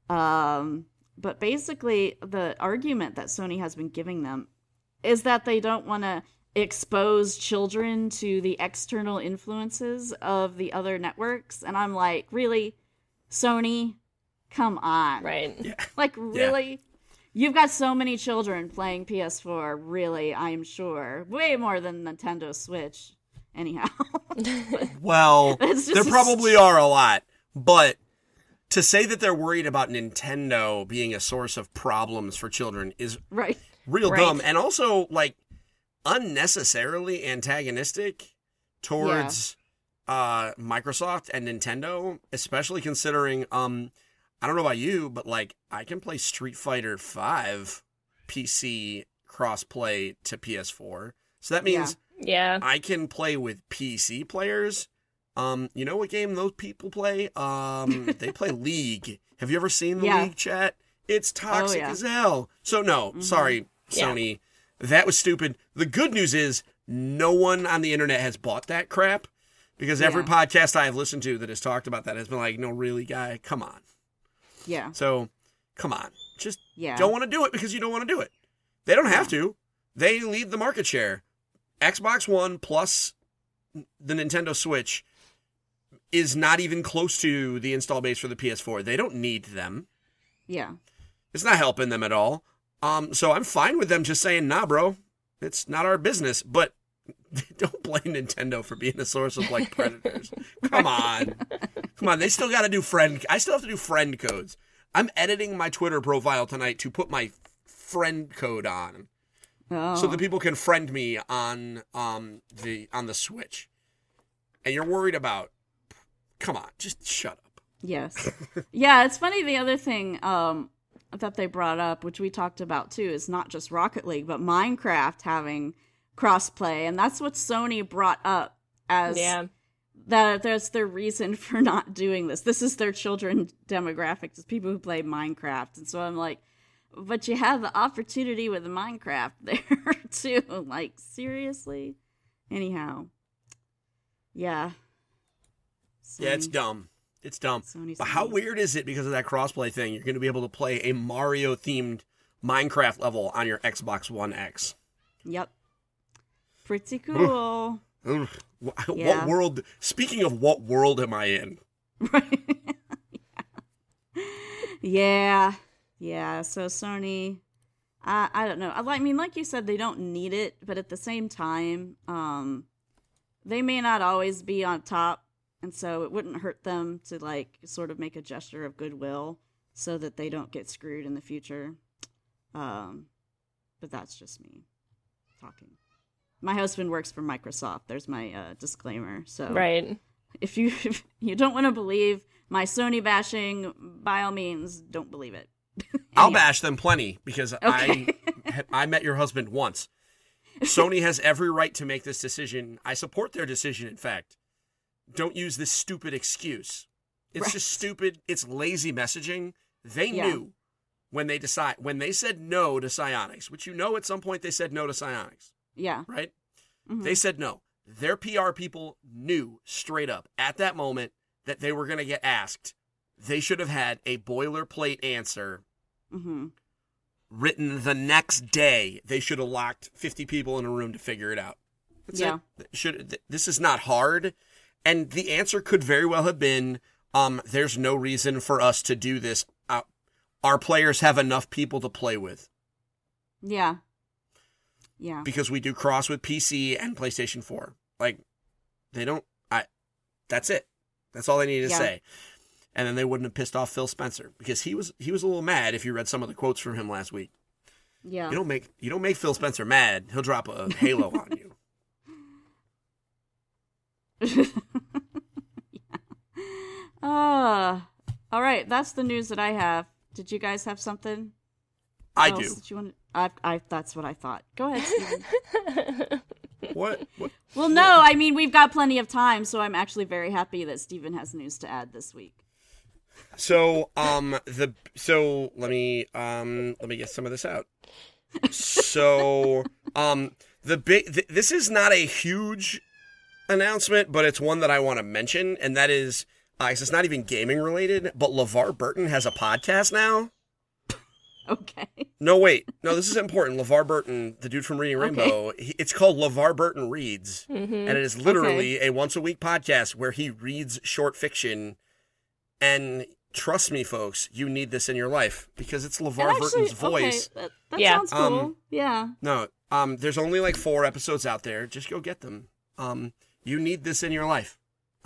But basically, the argument that Sony has been giving them is that they don't want to expose children to the external influences of the other networks. And I'm like, really? Sony? Come on. Right. Yeah. Like, really? Yeah. You've got so many children playing PS4, really, I'm sure. Way more than Nintendo Switch, anyhow. Well, there probably are a lot. But to say that they're worried about Nintendo being a source of problems for children is real dumb. And also, like, unnecessarily antagonistic towards Microsoft and Nintendo, especially considering, I don't know about you, but like I can play Street Fighter V PC crossplay to PS4. So that means I can play with PC players. You know what game those people play? They play League. Have you ever seen the League chat? It's toxic as hell. So no, sorry, Sony. That was stupid. The good news is no one on the internet has bought that crap because every podcast I have listened to that has talked about that has been like, no, really, guy, come on. Yeah. So, come on. Just don't want to do it because you don't want to do it. They don't have to. They lead the market share. Xbox One plus the Nintendo Switch is not even close to the install base for the PS4. They don't need them. Yeah. It's not helping them at all. So I'm fine with them just saying, nah, bro, it's not our business. But don't blame Nintendo for being a source of, like, predators. Come on. Come on. They still got to do I still have to do friend codes. I'm editing my Twitter profile tonight to put my friend code on, Oh. so that people can friend me on the Switch. And you're worried about? Come on, just shut up. Yes. Yeah, it's funny. The other thing that they brought up, which we talked about too, is not just Rocket League, but Minecraft having crossplay. And that's what Sony brought up as that there's their reason for not doing this. This is their children demographic, is people who play Minecraft. And so I'm like, but you have the opportunity with Minecraft there too. Like, seriously? Anyhow. Yeah. Yeah, it's dumb. It's dumb. Sony's But how nice. weird is it because of that crossplay thing? You're going to be able to play a Mario-themed Minecraft level on your Xbox One X. Yep. Pretty cool. Ugh. Yeah. What world? Speaking of, what world am I in? Right. Yeah. Yeah. So Sony, I don't know. I mean, like you said, they don't need it, but at the same time, they may not always be on top, and so it wouldn't hurt them to like sort of make a gesture of goodwill so that they don't get screwed in the future. But that's just me talking. My husband works for Microsoft. There's my disclaimer. So Right. if you don't want to believe my Sony bashing, by all means, don't believe it. I'll Anyhow. bash them plenty because Okay. I met your husband once. Sony has every right to make this decision. I support their decision, in fact. Don't use this stupid excuse. It's Right. just stupid. It's lazy messaging. They Yeah. knew when they said no to Psyonix, which at some point they said no to Psyonix, Yeah. right? Mhm. They said no. Their PR people knew straight up at that moment that they were going to get asked. They should have had a boilerplate answer Mhm. written the next day. They should have locked 50 people in a room to figure it out. That's Yeah. it. This is not hard. And the answer could very well have been, there's no reason for us to do this. Our players have enough people to play with Yeah. Yeah. because we do cross with PC and PlayStation 4. Like, they don't, that's it. That's all they needed to Yeah. say. And then they wouldn't have pissed off Phil Spencer because he was a little mad if you read some of the quotes from him last week. Yeah. You don't make Phil Spencer mad. He'll drop a halo on you. All right. That's the news that I have. Did you guys have something? I else do. that you want? I that's what I thought. Go ahead, Steven. What? Well, no, I mean we've got plenty of time, so I'm actually very happy that Steven has news to add this week. So, let me get some of this out. So, this is not a huge announcement, but it's one that I want to mention, and that is, 'cause it's not even gaming related, but LeVar Burton has a podcast now. Okay. No, wait. No, this is important. LeVar Burton, the dude from Reading Rainbow, it's called LeVar Burton Reads. Mm-hmm. And it is literally a once-a-week podcast where he reads short fiction. And trust me, folks, you need this in your life because it's LeVar Burton's voice. Okay, that Yeah. sounds cool. Yeah. No, there's only like 4 episodes out there. Just go get them. You need this in your life.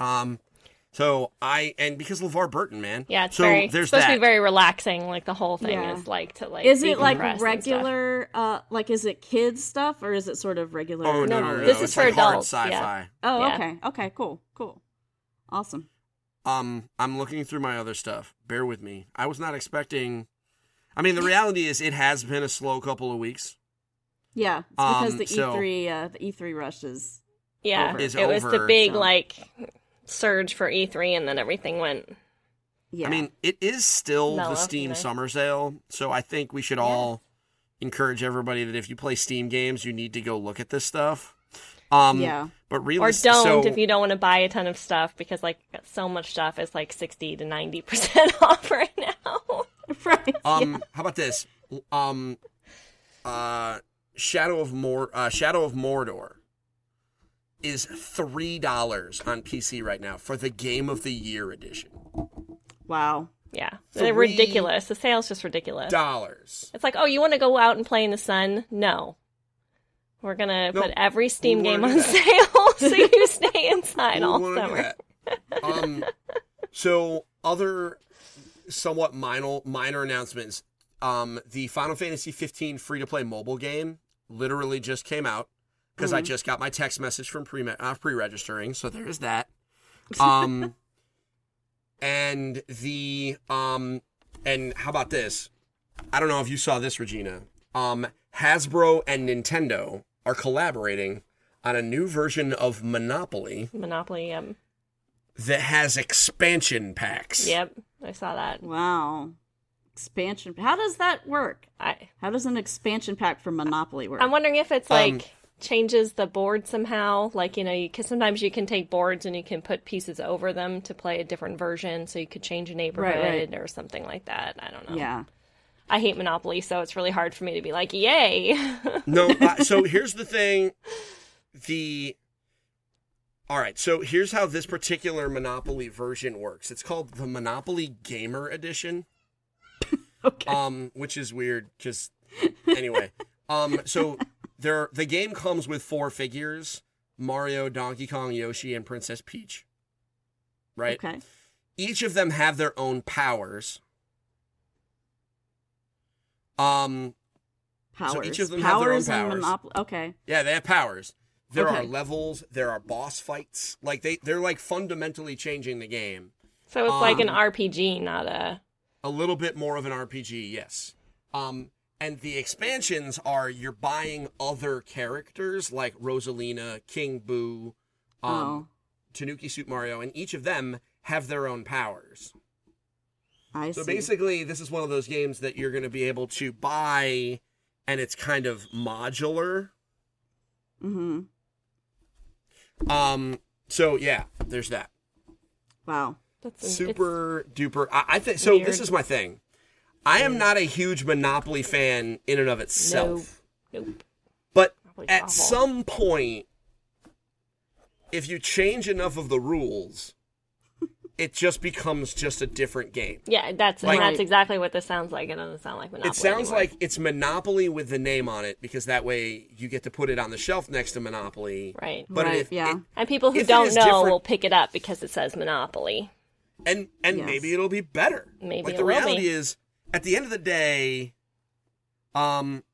Because LeVar Burton, man. Yeah, it's so very there's supposed to that. be very relaxing. Like the whole thing Yeah. is like to like. Is it like decompress and stuff. regular, like is it kids stuff or is it sort of regular? Oh no, No, no, this no. is It's for like hard adults, sci-fi. yeah. Oh, Yeah. okay. Cool. Awesome. I'm looking through my other stuff. Bear with me. I was not expecting. I mean, the reality is it has been a slow couple of weeks. Yeah, it's because the so- E3 rush is Yeah, over. Is it was the over, big so- like surge for E3, and then everything went. yeah. I mean, it is still Mellow, the Steam you know? summer sale, so I think we should all encourage everybody that if you play Steam games, you need to go look at this stuff. Yeah. But really, Or don't if you don't want to buy a ton of stuff because like so much stuff is like 60 to 90% off right now. right. How about this? Shadow of Mordor is $3 on PC right now for the Game of the Year edition. Wow. Yeah, they're ridiculous. The sale's just ridiculous. $3. It's like, oh, you want to go out and play in the sun? No. We're going to put every Steam we game wanna on do sale so you stay inside We all wanna do summer. that. So other somewhat minor announcements. the Final Fantasy 15 free-to-play mobile game literally just came out because I just got my text message from pre-registering, so there's that. And how about this? I don't know if you saw this, Regina. Hasbro and Nintendo are collaborating on a new version of Monopoly. Monopoly, that has expansion packs. Yep, I saw that. Wow. Expansion. How does that work? How does an expansion pack for Monopoly work? I'm wondering if it's like changes the board somehow. Like, because sometimes you can take boards and you can put pieces over them to play a different version. So you could change a neighborhood or something like that. I don't know. Yeah. I hate Monopoly, so it's really hard for me to be like, yay. No, so here's the thing. All right, so here's how this particular Monopoly version works. It's called the Monopoly Gamer Edition. Okay. Which is weird, because anyway. So the game comes with 4 figures: Mario, Donkey Kong, Yoshi, and Princess Peach. Right? Okay. Each of them have their own powers. Powers. So each of them powers have their own powers. Monopoly. Okay. Yeah, they have powers. There Okay. are levels, there are boss fights. Like they're like fundamentally changing the game. So it's like an RPG, not a... A little bit more of an RPG, yes. And the expansions are you're buying other characters like Rosalina, King Boo, Tanuki Suit Mario, and each of them have their own powers. I see. So basically, this is one of those games that you're going to be able to buy, and it's kind of modular. Mm-hmm. So yeah, there's that. Wow. That's Super duper. I think so. weird. This is my thing. I am not a huge Monopoly fan in and of itself. Nope. But Monopoly's at awful. some point, if you change enough of the rules, it just becomes just a different game. Yeah, that's Right. exactly what this sounds like. It doesn't sound like Monopoly It sounds anymore. like it's Monopoly with the name on it, because that way you get to put it on the shelf next to Monopoly. Right. But Right, if, yeah. And people who if it don't is know different- will pick it up because it says Monopoly. and Yes. maybe it'll be better. Maybe like it the will reality be. is, at the end of the day, and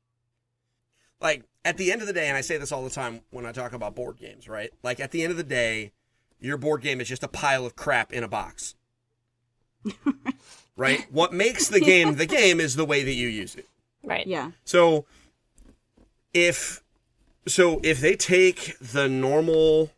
I say this all the time when I talk about board games, right? Like at the end of the day, your board game is just a pile of crap in a box. Right? What makes the game is the way that you use it. Right. Yeah. So if they take the normal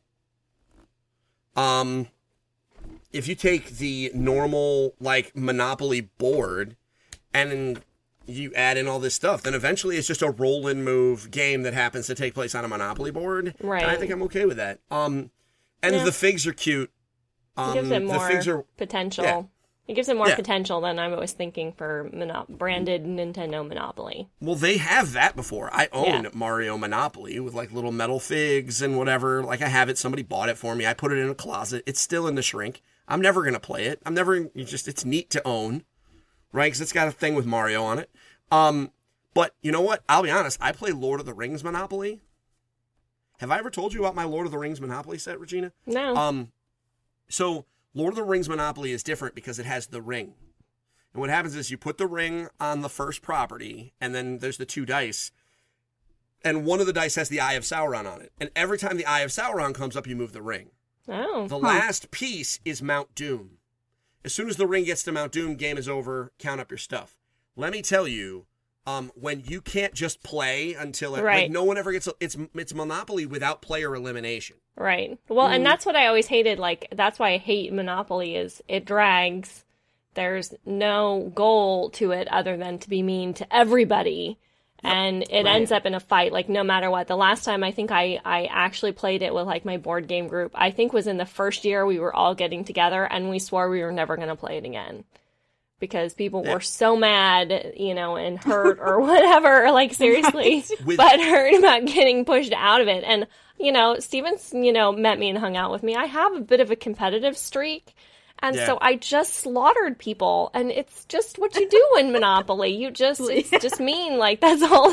if you take the normal like Monopoly board and then you add in all this stuff, then eventually it's just a roll and move game that happens to take place on a Monopoly board. Right. And I think I'm okay with that. And Yeah. the figs are cute. It gives it the more figs are potential. yeah. It gives it more Yeah. potential than I was thinking for branded Nintendo Monopoly. Well, they have that before. I own Yeah. Mario Monopoly with like little metal figs and whatever. Like I have it. Somebody bought it for me. I put it in a closet. It's still in the shrink. I'm never going to play it. It's neat to own, right? Because it's got a thing with Mario on it. But you know what? I'll be honest. I play Lord of the Rings Monopoly. Have I ever told you about my Lord of the Rings Monopoly set, Regina? No. So Lord of the Rings Monopoly is different because it has the ring. And what happens is you put the ring on the first property, and then there's the 2 dice. And one of the dice has the Eye of Sauron on it. And every time the Eye of Sauron comes up, you move the ring. Oh. The last piece is Mount Doom. As soon as the ring gets to Mount Doom, game is over, count up your stuff. Let me tell you, when you can't just play until Right. like no one ever gets it's Monopoly without player elimination. Right. Well, and that's what I always hated. Like, that's why I hate Monopoly is it drags. There's no goal to it other than to be mean to everybody. And it ends up in a fight, like, no matter what. The last time I think I actually played it with, like, my board game group, I think was in the first year we were all getting together, and we swore we were never going to play it again. Because people were so mad, and hurt or whatever, like, seriously, but hurt about getting pushed out of it. And, Steven's, met me and hung out with me. I have a bit of a competitive streak. And so I just slaughtered people, and it's just what you do in Monopoly. It's just mean. Like, that's all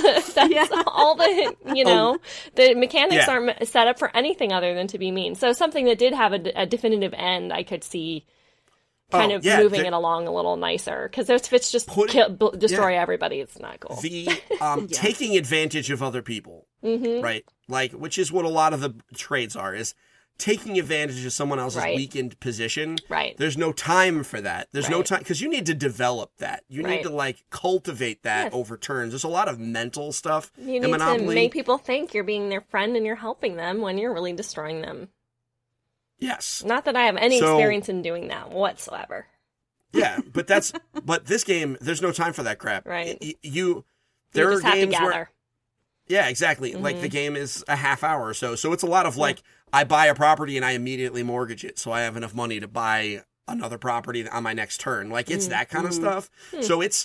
the the mechanics aren't set up for anything other than to be mean. So something that did have a definitive end, I could see kind of yeah, moving it along a little nicer. Because those fits just destroy everybody. It's not cool. The taking advantage of other people, right? Like, which is what a lot of the trades are, is taking advantage of someone else's weakened position. Right. There's no time for that. There's no time, because you need to develop that. You need to, like, cultivate that over turns. There's a lot of mental stuff You in need Monopoly. to make people think you're being their friend and you're helping them when you're really destroying them. Yes. Not that I have any experience in doing that whatsoever. Yeah, but this game, there's no time for that crap. Right. There You are just have to games gather. where, yeah, exactly. Like, the game is a half hour or so. So it's a lot of, like, I buy a property and I immediately mortgage it, so I have enough money to buy another property on my next turn. Like, it's that kind of stuff. So it's,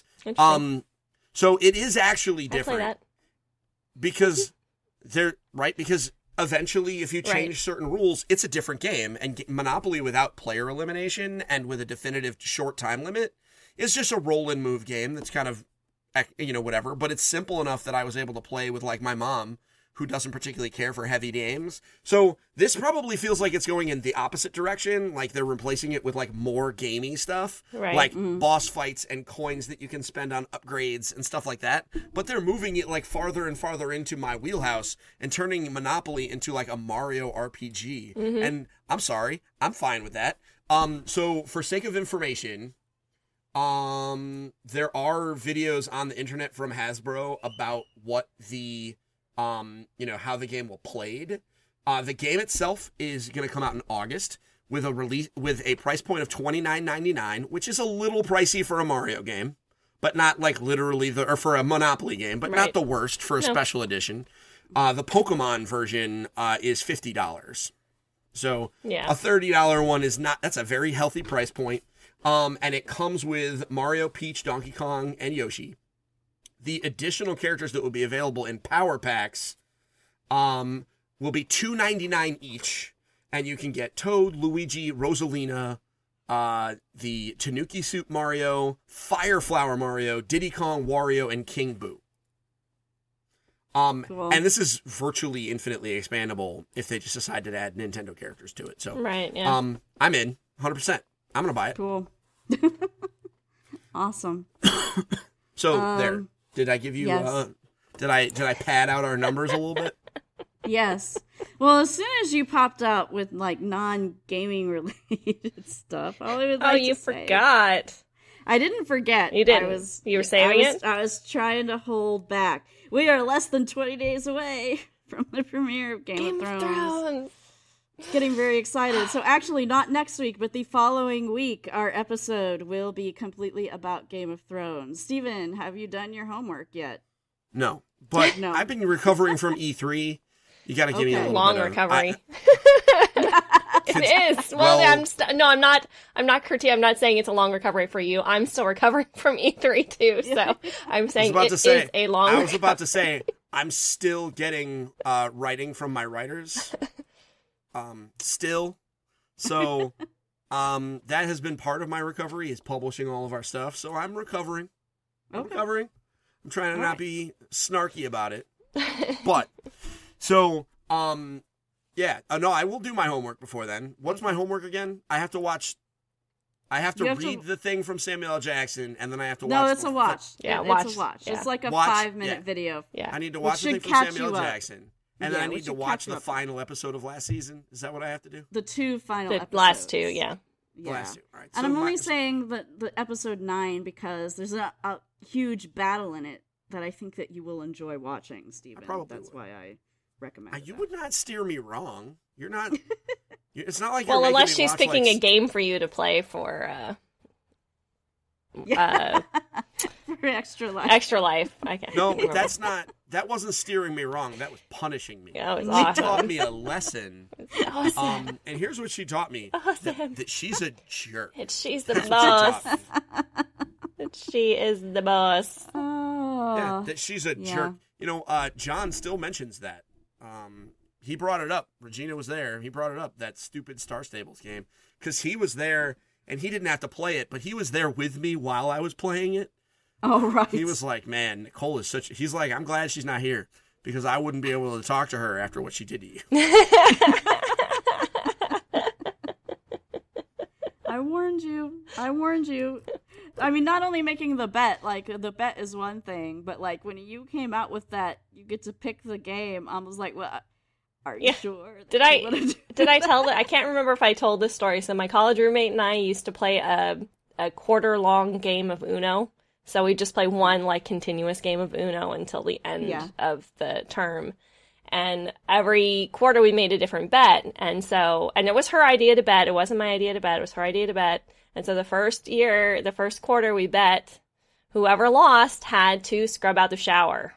so it is actually different. I play that. Because because eventually, if you change certain rules, it's a different game. And Monopoly without player elimination and with a definitive short time limit is just a roll and move game that's kind of, whatever. But it's simple enough that I was able to play with, like, my mom, who doesn't particularly care for heavy games. So this probably feels like it's going in the opposite direction. Like, they're replacing it with, like, more gamey stuff. Right. Like boss fights and coins that you can spend on upgrades and stuff like that. But they're moving it, like, farther and farther into my wheelhouse and turning Monopoly into, like, a Mario RPG. And I'm sorry, I'm fine with that. So for sake of information, there are videos on the internet from Hasbro about what the how the game will played. The game itself is going to come out in August with a price point of $29.99, which is a little pricey for a Mario game, but not like literally or for a Monopoly game, but not the worst for a special edition. The Pokemon version is $50. So a $30 one is not, that's a very healthy price point. And it comes with Mario, Peach, Donkey Kong, and Yoshi. The additional characters that will be available in Power Packs will be $2.99 each, and you can get Toad, Luigi, Rosalina, the Tanuki Suit Mario, Fire Flower Mario, Diddy Kong, Wario, and King Boo. Cool. And this is virtually infinitely expandable if they just decide to add Nintendo characters to it. So, I'm in 100%. I'm gonna buy it. Cool. Awesome. So there. Did I give you? Yes. Did I pad out our numbers a little bit? Yes. Well, as soon as you popped up with like non-gaming related stuff, all I would like you to say, forgot. I didn't forget. You didn't. You were saving it? I was trying to hold back. We are less than 20 days away from the premiere of Game of Thrones. Getting very excited. So actually, not next week, but the following week, our episode will be completely about Game of Thrones. Steven, have you done your homework yet? No. But No. I've been recovering from E3. You got to give me a little Long bit of, recovery. It is. Well, I'm not critiquing. I'm not saying it's a long recovery for you. I'm still recovering from E3 too. So I'm saying it is a long recovery. I was about to say, I'm still getting writing from my writers. Still. So that has been part of my recovery, is publishing all of our stuff. So I'm recovering. I'm trying to not be snarky about it. But so yeah, no, I will do my homework before then. What's my homework again? I have to read the thing from Samuel L. Jackson, and then I have to watch. No, it's a watch. Yeah, it's a watch. Yeah. It's like a Watch, 5-minute video. Yeah. I need to watch the thing from Samuel L. Jackson. And then I need to watch the final episode of last season. Is that what I have to do? The 2 final The episodes. last 2, yeah. Yeah. Last 2. All right. And So I'm only saying the episode 9 because there's a huge battle in it that I think that you will enjoy watching, Steven. That's why I recommend it. You would not steer me wrong. You're not. It's not like Well, you're unless making me she's watch, picking like, a game for you to play for For Extra Life. Extra Life. Okay. No, that's not. That wasn't steering me wrong. That was punishing me. That was She awesome. taught me a lesson. Awesome. And here's what she taught me: that she's a jerk. She's the That's boss. what she taught me. She is the boss. Oh. Yeah, that she's a jerk. You know, John still mentions that. He brought it up. Regina was there. He brought it up, that stupid Star Stables game, because he was there and he didn't have to play it, but he was there with me while I was playing it. Oh, right. He was like, man, Nicole is such... He's like, I'm glad she's not here because I wouldn't be able to talk to her after what she did to you. I warned warned you. I warned you. I mean, not only making the bet, like, the bet is one thing, but, like, when you came out with that, you get to pick the game, I was like, well, are you sure? Did I tell that? I can't remember if I told this story. So my college roommate and I used to play a quarter-long game of Uno. So we just play one, like, continuous game of Uno until the end of the term. And every quarter we made a different bet. And it was her idea to bet. It wasn't my idea to bet. It was her idea to bet. And so the first quarter we bet, whoever lost had to scrub out the shower.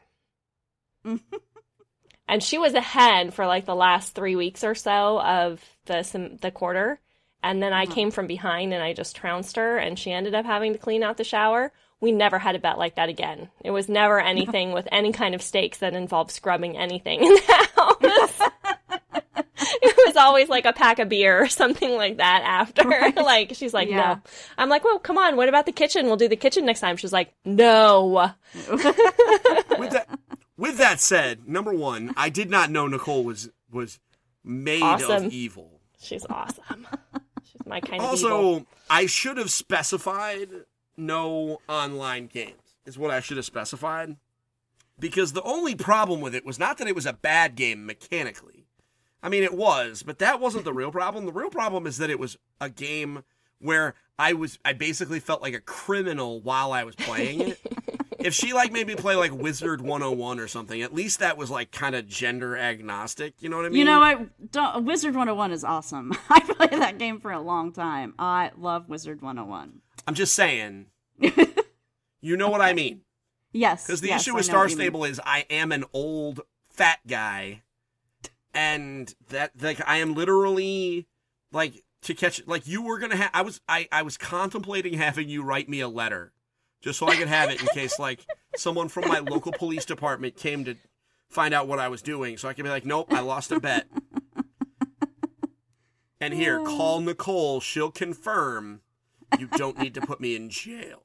And she was ahead for like the last 3 weeks or so of the quarter. And then I came from behind and I just trounced her and she ended up having to clean out the shower. We never had a bet like that again. It was never anything with any kind of stakes that involved scrubbing anything in the house. It was always like a pack of beer or something like that after. Right. Like, she's like, no. I'm like, well, come on. What about the kitchen? We'll do the kitchen next time. She's like, no. With that said, number one, I did not know Nicole was made awesome. of evil. She's awesome. She's my kind of evil. evil. Also, I should have specified no online games, is what I should have specified. Because the only problem with it was not that it was a bad game mechanically. I mean, it was, but that wasn't the real problem. The real problem is that it was a game where I basically felt like a criminal while I was playing it. If she like made me play like Wizard 101 or something, at least that was like kind of gender agnostic. You know what I mean? You know what? Wizard 101 is awesome. I played that game for a long time. I love Wizard 101. I'm just saying. You know what I mean? Yes. Because the issue with Star Stable is I am an old fat guy, and that like I am literally like to catch like you were gonna have. I was contemplating having you write me a letter. Just so I could have it in case, like, someone from my local police department came to find out what I was doing. So I could be like, nope, I lost a bet. And here, call Nicole. She'll confirm you don't need to put me in jail.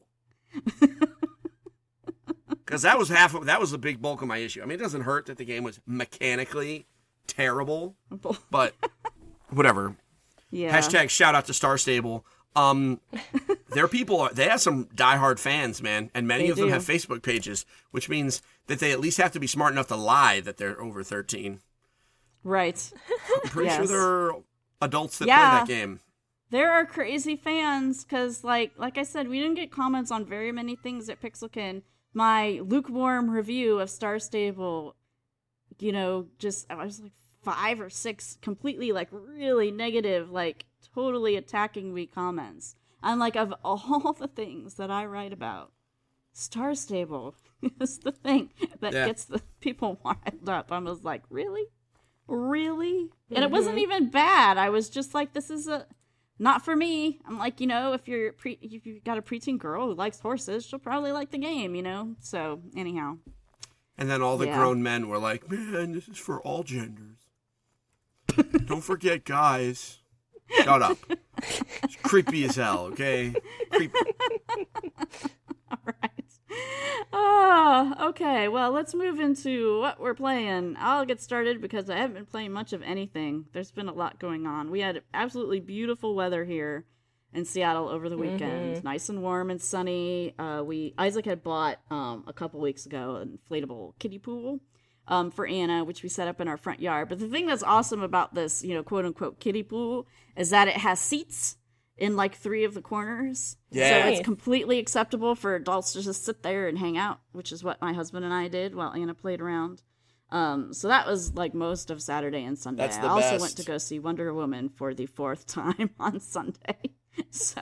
Because that was the big bulk of my issue. I mean, it doesn't hurt that the game was mechanically terrible. Whatever. Yeah. Hashtag shout out to Star Stable. Their people they have some diehard fans, man, and many of them have Facebook pages, which means that they at least have to be smart enough to lie that they're over 13. Right. I'm pretty sure there are adults that play that game. There are crazy fans because, like I said, we didn't get comments on very many things at Pixelkin. My lukewarm review of Star Stable, I was like 5 or 6 completely like really negative, like totally attacking me comments. And like of all the things that I write about, Star Stable is the thing that gets the people wired up. I was like, really? Mm-hmm. And it wasn't even bad. I was just like, this is not for me. I'm like, if you've got a preteen girl who likes horses, she'll probably like the game, So anyhow. And then all the grown men were like, man, this is for all genders. Don't forget guys. Shut up. It's creepy as hell, okay? Creepy. All right. Oh, okay. Well, let's move into what we're playing. I'll get started because I haven't been playing much of anything. There's been a lot going on. We had absolutely beautiful weather here in Seattle over the weekend. Mm-hmm. Nice and warm and sunny. Isaac had bought a couple weeks ago an inflatable kiddie pool. For Anna, which we set up in our front yard. But the thing that's awesome about this, quote unquote kiddie pool is that it has seats in like 3 of the corners. Yeah. So it's completely acceptable for adults to just sit there and hang out, which is what my husband and I did while Anna played around. So that was like most of Saturday and Sunday. That's the I also best. went to go see Wonder Woman for the 4th time on Sunday. So,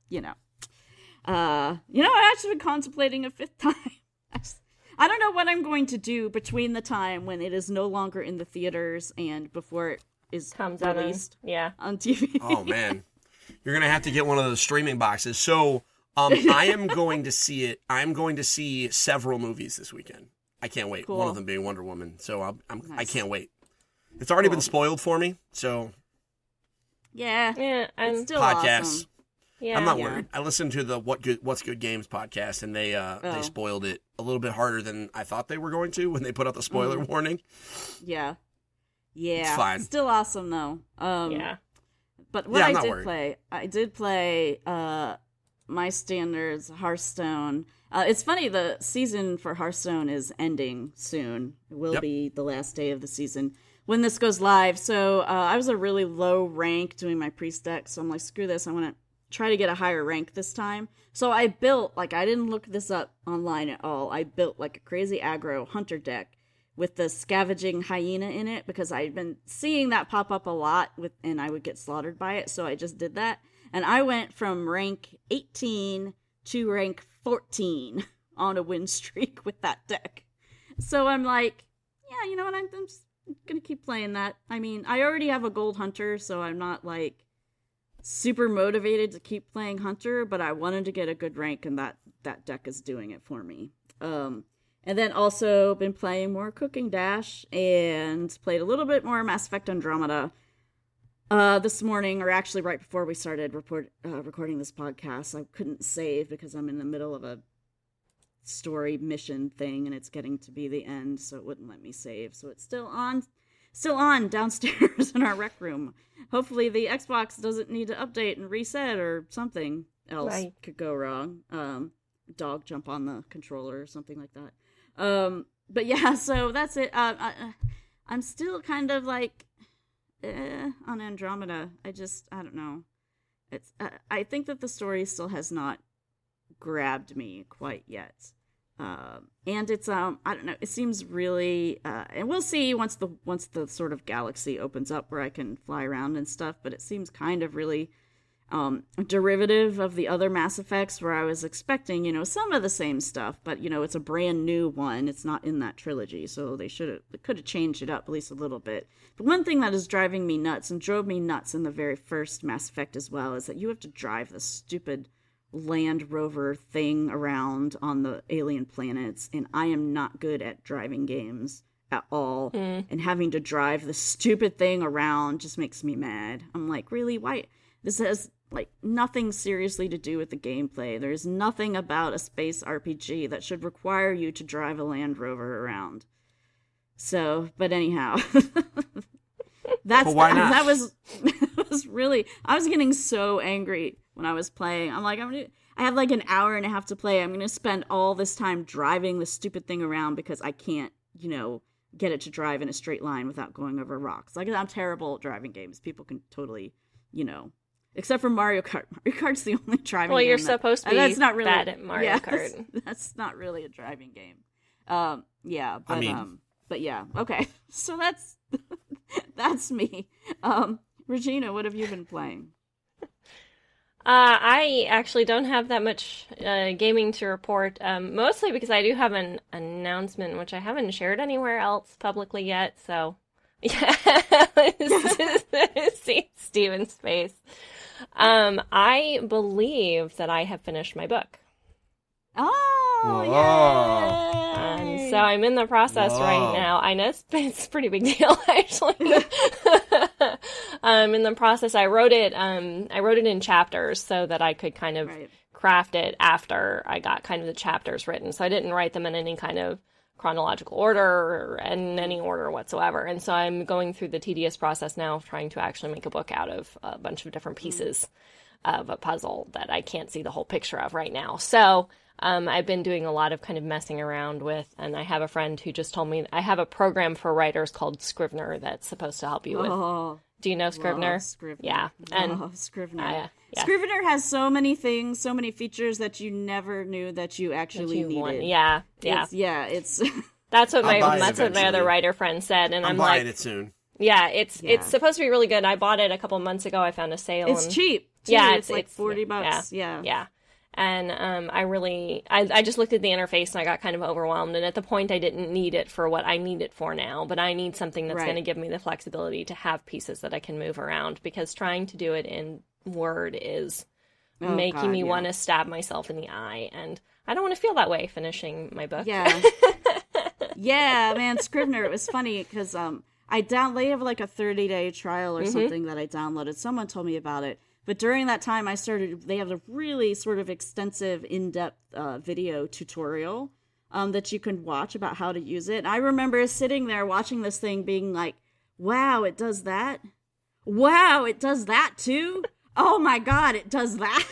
I actually been contemplating a 5th time. I don't know what I'm going to do between the time when it is no longer in the theaters and before it is released on TV. Oh, man. You're going to have to get one of those streaming boxes. So I am going to see it. I'm going to see several movies this weekend. I can't wait. Cool. One of them being Wonder Woman. So Nice. I can't wait. It's already been spoiled for me. So yeah, it's still podcasts. Awesome. Yeah, I'm not worried. I listened to the What's Good Games podcast, and they spoiled it a little bit harder than I thought they were going to when they put out the spoiler warning. Yeah. It's fine. Still awesome though. But what Yeah, I I'm not did worried. play, my standards, Hearthstone. It's funny, the season for Hearthstone is ending soon. It will Yep. be the last day of the season when this goes live. So I was a really low rank doing my priest deck, so I'm like, screw this, I want to try to get a higher rank this time. So I built, like, I didn't look this up online at all. I built like a crazy aggro hunter deck with the scavenging hyena in it because I'd been seeing that pop up a lot and I would get slaughtered by it. So I just did that. And I went from rank 18 to rank 14 on a win streak with that deck. So I'm like, yeah, you know what? I'm just going to keep playing that. I mean, I already have a gold hunter, so I'm not like super motivated to keep playing hunter, but I wanted to get a good rank, and that deck is doing it for me. And then also been playing more Cooking Dash and played a little bit more Mass Effect Andromeda this morning, or actually right before we started recording this podcast. I couldn't save because I'm in the middle of a story mission thing, and it's getting to be the end, so it wouldn't let me save. So it's still on downstairs in our rec room. Hopefully the Xbox doesn't need to update and reset, or something else could go wrong. Dog jump on the controller or something like that. But yeah, so that's it. I'm still kind of like on Andromeda. I don't know. It's I think that the story still has not grabbed me quite yet. And it's I don't know. It seems really and we'll see once the sort of galaxy opens up where I can fly around and stuff. But it seems kind of really derivative of the other Mass Effects, where I was expecting, some of the same stuff, but it's a brand new one. It's not in that trilogy, so they could have changed it up at least a little bit. But one thing that is driving me nuts, and drove me nuts in the very first Mass Effect as well, is that you have to drive the stupid Land Rover thing around on the alien planets, and I am not good at driving games at all. And having to drive the stupid thing around just makes me mad. I'm like, really? Why? This has nothing seriously to do with the gameplay. There's nothing about a space RPG that should require you to drive a Land Rover around. So, but anyhow, But why not? That was really, I was getting so angry when I was playing. I'm like, I have like an hour and a half to play. I'm going to spend all this time driving the stupid thing around because I can't, get it to drive in a straight line without going over rocks. Like, I'm terrible at driving games. People can totally, except for Mario Kart. Mario Kart's the only driving game. Well, you're supposed to be that's not really, bad at Mario Kart. That's not really a driving game. Yeah, but but yeah, okay. So that's me. Regina, what have you been playing? I actually don't have that much gaming to report, mostly because I do have an announcement, which I haven't shared anywhere else publicly yet, so yeah. See Steven's face. I believe that I have finished my book. Oh, yay! So I'm in the process right now. I know it's a pretty big deal, actually. In the process, I wrote it in chapters so that I could kind of craft it after I got kind of the chapters written. So I didn't write them in any kind of chronological order or in any order whatsoever. And so I'm going through the tedious process now of trying to actually make a book out of a bunch of different pieces of a puzzle that I can't see the whole picture of right now. So I've been doing a lot of kind of messing around with, and I have a friend who just told me I have a program for writers called Scrivener that's supposed to help you with. Do you know Scrivener? Scrivener. Yeah. And Scrivener. Yeah. Scrivener has so many things, so many features that you never knew that you actually needed. Yeah. It's that's what my eventually. other writer friend said, and I'm buying like, it soon. Yeah, it's supposed to be really good. I bought it a couple months ago. I found a sale. It's cheap. Too. Yeah, it's like $40. Yeah. And I just looked at the interface and I got kind of overwhelmed. And at the point, I didn't need it for what I need it for now. But I need something that's going to give me the flexibility to have pieces that I can move around. Because trying to do it in Word is making me want to stab myself in the eye. And I don't want to feel that way finishing my book. Yeah. Yeah, man, Scrivener, it was funny because they have like a 30-day trial or something that I downloaded. Someone told me about it. But during that time, they have a really sort of extensive, in-depth video tutorial that you can watch about how to use it. And I remember sitting there watching this thing being like, wow, it does that? wow, it does that too? Oh my god, it does that?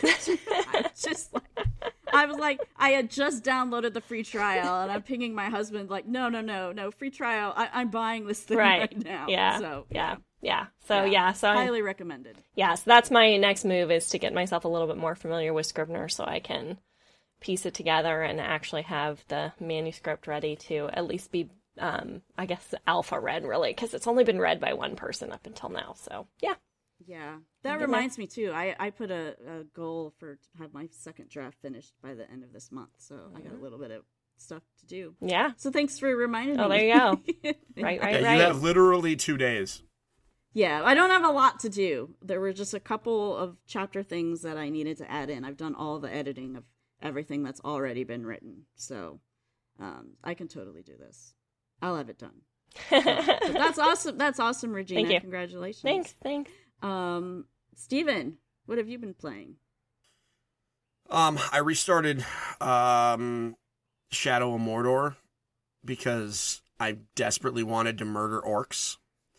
I was like, I had just downloaded the free trial, and I'm pinging my husband like, no, free trial. I'm buying this thing right now. Yeah. So So highly recommended. Yeah, so that's my next move, is to get myself a little bit more familiar with Scrivener so I can piece it together and actually have the manuscript ready to at least be, I guess, alpha read, really, because it's only been read by one person up until now. So, yeah. Yeah, that reminds me, too. I put a goal to have my second draft finished by the end of this month, so I got a little bit of stuff to do. Yeah. So thanks for reminding me. Oh, there you go. Right. You have literally 2 days. Yeah, I don't have a lot to do. There were just a couple of chapter things that I needed to add in. I've done all the editing of everything that's already been written, so I can totally do this. I'll have it done. But that's awesome. That's awesome, Regina. Thank you. Congratulations. Thanks. Steven, what have you been playing? I restarted Shadow of Mordor because I desperately wanted to murder orcs.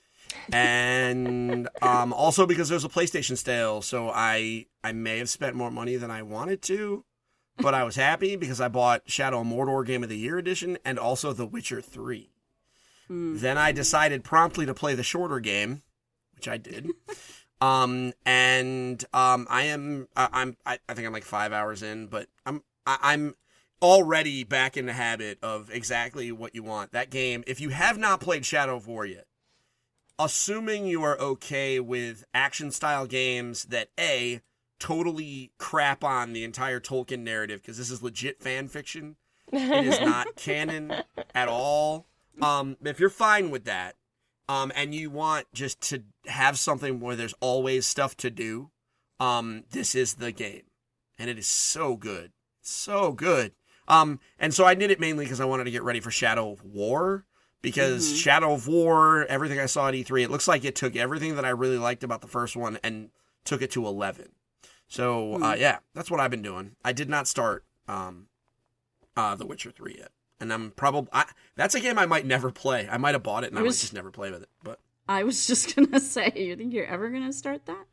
And also because there was a PlayStation sale, so I may have spent more money than I wanted to, but I was happy because I bought Shadow of Mordor Game of the Year edition and also The Witcher 3. Then I decided promptly to play the shorter game, which I did. I think I'm like 5 hours in, but I'm already back in the habit of exactly what you want. That game, if you have not played Shadow of War yet, assuming you are okay with action style games that totally crap on the entire Tolkien narrative, because this is legit fan fiction. It is not canon at all. If you're fine with that, and you want just to have something where there's always stuff to do, this is the game. And it is so good. So good. And so I did it mainly because I wanted to get ready for Shadow of War. Because Shadow of War, everything I saw at E3, it looks like it took everything that I really liked about the first one and took it to 11. So, yeah, that's what I've been doing. I did not start The Witcher 3 yet. And I'm probably... that's a game I might never play. I might have bought it and I might just never play with it. But I was just going to say, you think you're ever going to start that?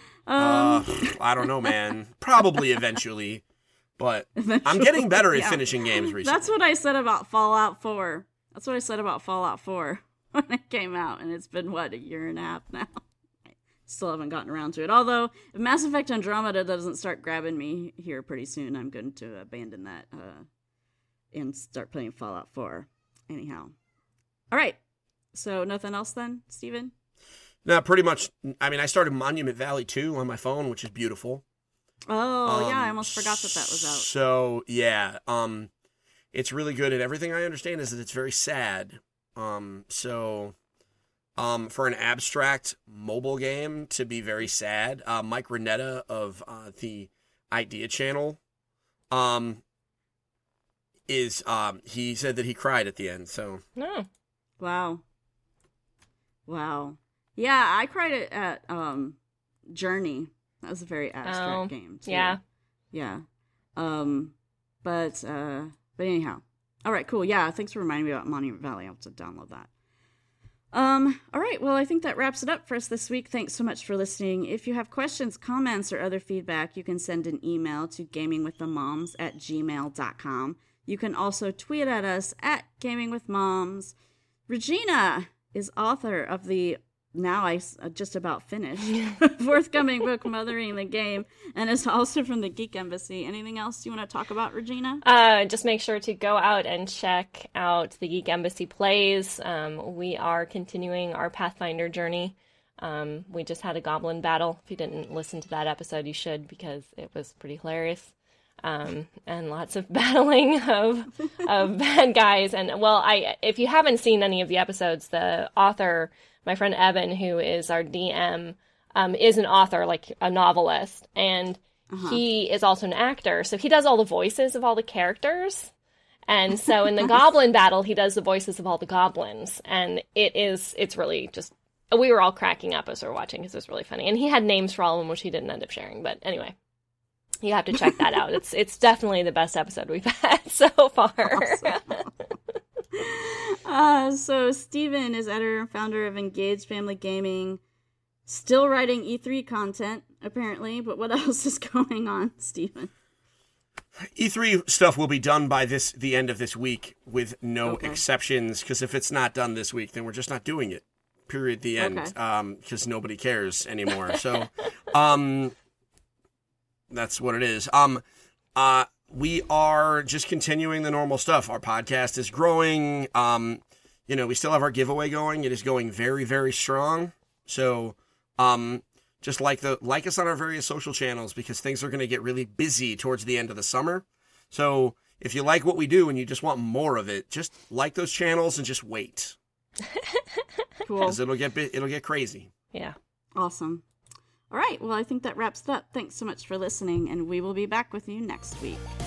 I don't know, man. Probably eventually. But I'm getting better at finishing games recently. That's what I said about Fallout 4. That's what I said about Fallout 4 when it came out, and it's been, a year and a half now? I still haven't gotten around to it. Although, if Mass Effect Andromeda doesn't start grabbing me here pretty soon, I'm going to abandon that and start playing Fallout 4. Anyhow. All right. So, nothing else then, Steven? No, pretty much. I mean, I started Monument Valley 2 on my phone, which is beautiful. Oh, yeah, I almost forgot that was out. So, yeah, it's really good, and everything I understand is that it's very sad. For an abstract mobile game to be very sad, Mike Renetta of the Idea Channel, he said that he cried at the end. So, wow. Yeah, I cried at Journey. That was a very abstract game too. Yeah. But anyhow. All right, cool. Yeah, thanks for reminding me about Monument Valley. I'll have to download that. All right, well, I think that wraps it up for us this week. Thanks so much for listening. If you have questions, comments, or other feedback, you can send an email to gamingwiththemoms@gmail.com. You can also tweet at us at gamingwithmoms. Regina is author of the now I just about finished forthcoming book Mothering the Game, and is also from the Geek Embassy. Anything else you want to talk about, Regina? Just make sure to go out and check out the Geek Embassy plays. We are continuing our Pathfinder journey. We just had a goblin battle. If you didn't listen to that episode, you should, because it was pretty hilarious. And lots of battling of bad guys. And if you haven't seen any of the episodes, the author, my friend Evan, who is our DM, is an author, like a novelist, and he is also an actor. So he does all the voices of all the characters. And so in the goblin battle, he does the voices of all the goblins. And it's really just, we were all cracking up as we were watching because it was really funny. And he had names for all of them, which he didn't end up sharing. But anyway, you have to check that out. It's definitely the best episode we've had so far. So Steven is editor and founder of Engaged Family Gaming. Still writing E3 content, apparently, but what else is going on, Stephen? E3 stuff will be done by the end of this week with no exceptions, because if it's not done this week, then we're just not doing it. Period. The end. Because nobody cares anymore. So, that's what it is. We are just continuing the normal stuff. Our podcast is growing. We still have our giveaway going. It is going very, very strong. So, just like us on our various social channels, because things are going to get really busy towards the end of the summer. So if you like what we do and you just want more of it, just like those channels and just wait. Cool. Because it'll get crazy. Yeah. Awesome. All right. Well, I think that wraps it up. Thanks so much for listening, and we will be back with you next week.